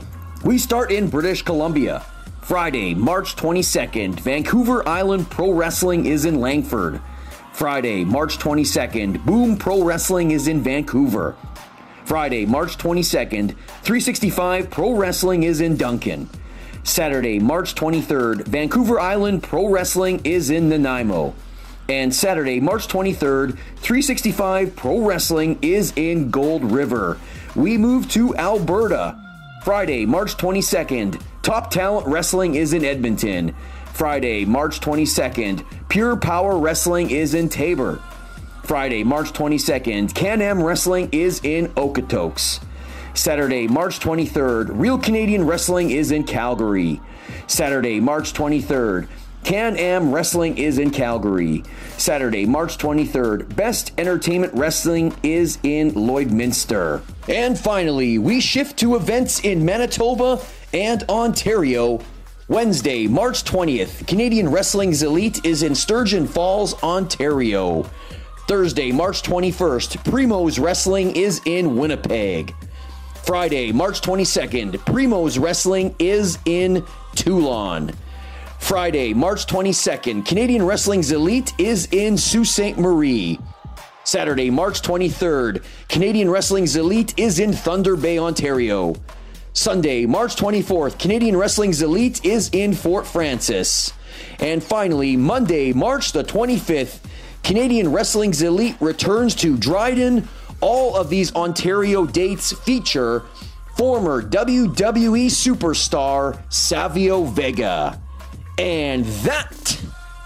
We start in British Columbia. Friday, March twenty-second, Vancouver Island Pro Wrestling is in Langford. Friday, March twenty-second, Boom Pro Wrestling is in Vancouver. Friday, March twenty-second, three sixty-five Pro Wrestling is in Duncan. Saturday, March twenty-third, Vancouver Island Pro Wrestling is in Nanaimo. And Saturday, March twenty-third, three sixty-five Pro Wrestling is in Gold River. We move to Alberta. Friday, March twenty-second, Top Talent Wrestling is in Edmonton. Friday, March twenty-second, Pure Power Wrestling is in Tabor. Friday, March twenty-second, Can-Am Wrestling is in Okotoks. Saturday, March twenty-third, Real Canadian Wrestling is in Calgary. Saturday, March twenty-third, Can-Am Wrestling is in Calgary. Saturday, March twenty-third, Best Entertainment Wrestling is in Lloydminster. And finally, we shift to events in Manitoba and Ontario. Wednesday, March twentieth, Canadian Wrestling's Elite is in Sturgeon Falls, Ontario. Thursday, March twenty-first, Primo's Wrestling is in Winnipeg. Friday, March twenty-second, Primo's Wrestling is in Toulon. Friday, March twenty-second, Canadian Wrestling's Elite is in Sault Ste. Marie. Saturday, March twenty-third, Canadian Wrestling's Elite is in Thunder Bay, Ontario. Sunday, March twenty-fourth, Canadian Wrestling's Elite is in Fort Frances. And finally, Monday, March the twenty-fifth, Canadian Wrestling's Elite returns to Dryden. All of these Ontario dates feature former W W E superstar Savio Vega. And that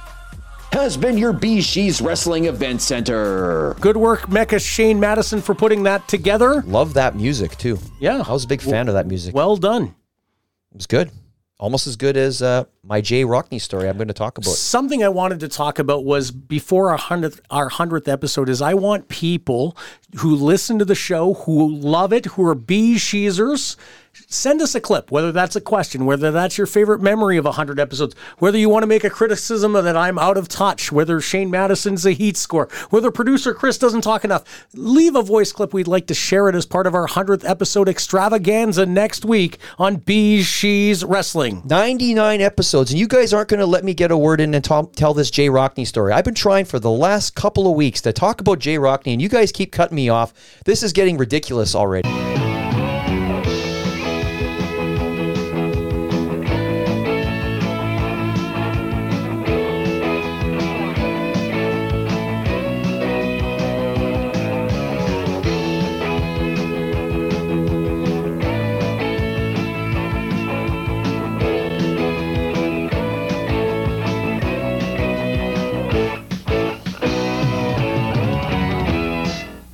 has been your B She's Wrestling Event Center. Good work, Mecha Shane Madison, for putting that together. Love that music, too. Yeah. I was a big fan well, of that music. Well done. It was good. Almost as good as uh, my Jay Rockney story I'm going to talk about. Something I wanted to talk about was before our hundredth, our hundredth episode is I want people who listen to the show, who love it, who are bee sheezers, send us a clip, whether that's a question, whether that's your favorite memory of one hundred episodes, whether you want to make a criticism that I'm out of touch, whether Shane Madison's a heat score, whether producer Chris doesn't talk enough. Leave a voice clip. We'd like to share it as part of our hundredth episode extravaganza next week on Bee She's Wrestling. ninety-nine episodes, and you guys aren't going to let me get a word in and t- tell this Jay Rockney story. I've been trying for the last couple of weeks to talk about Jay Rockney, and you guys keep cutting me off. This is getting ridiculous already.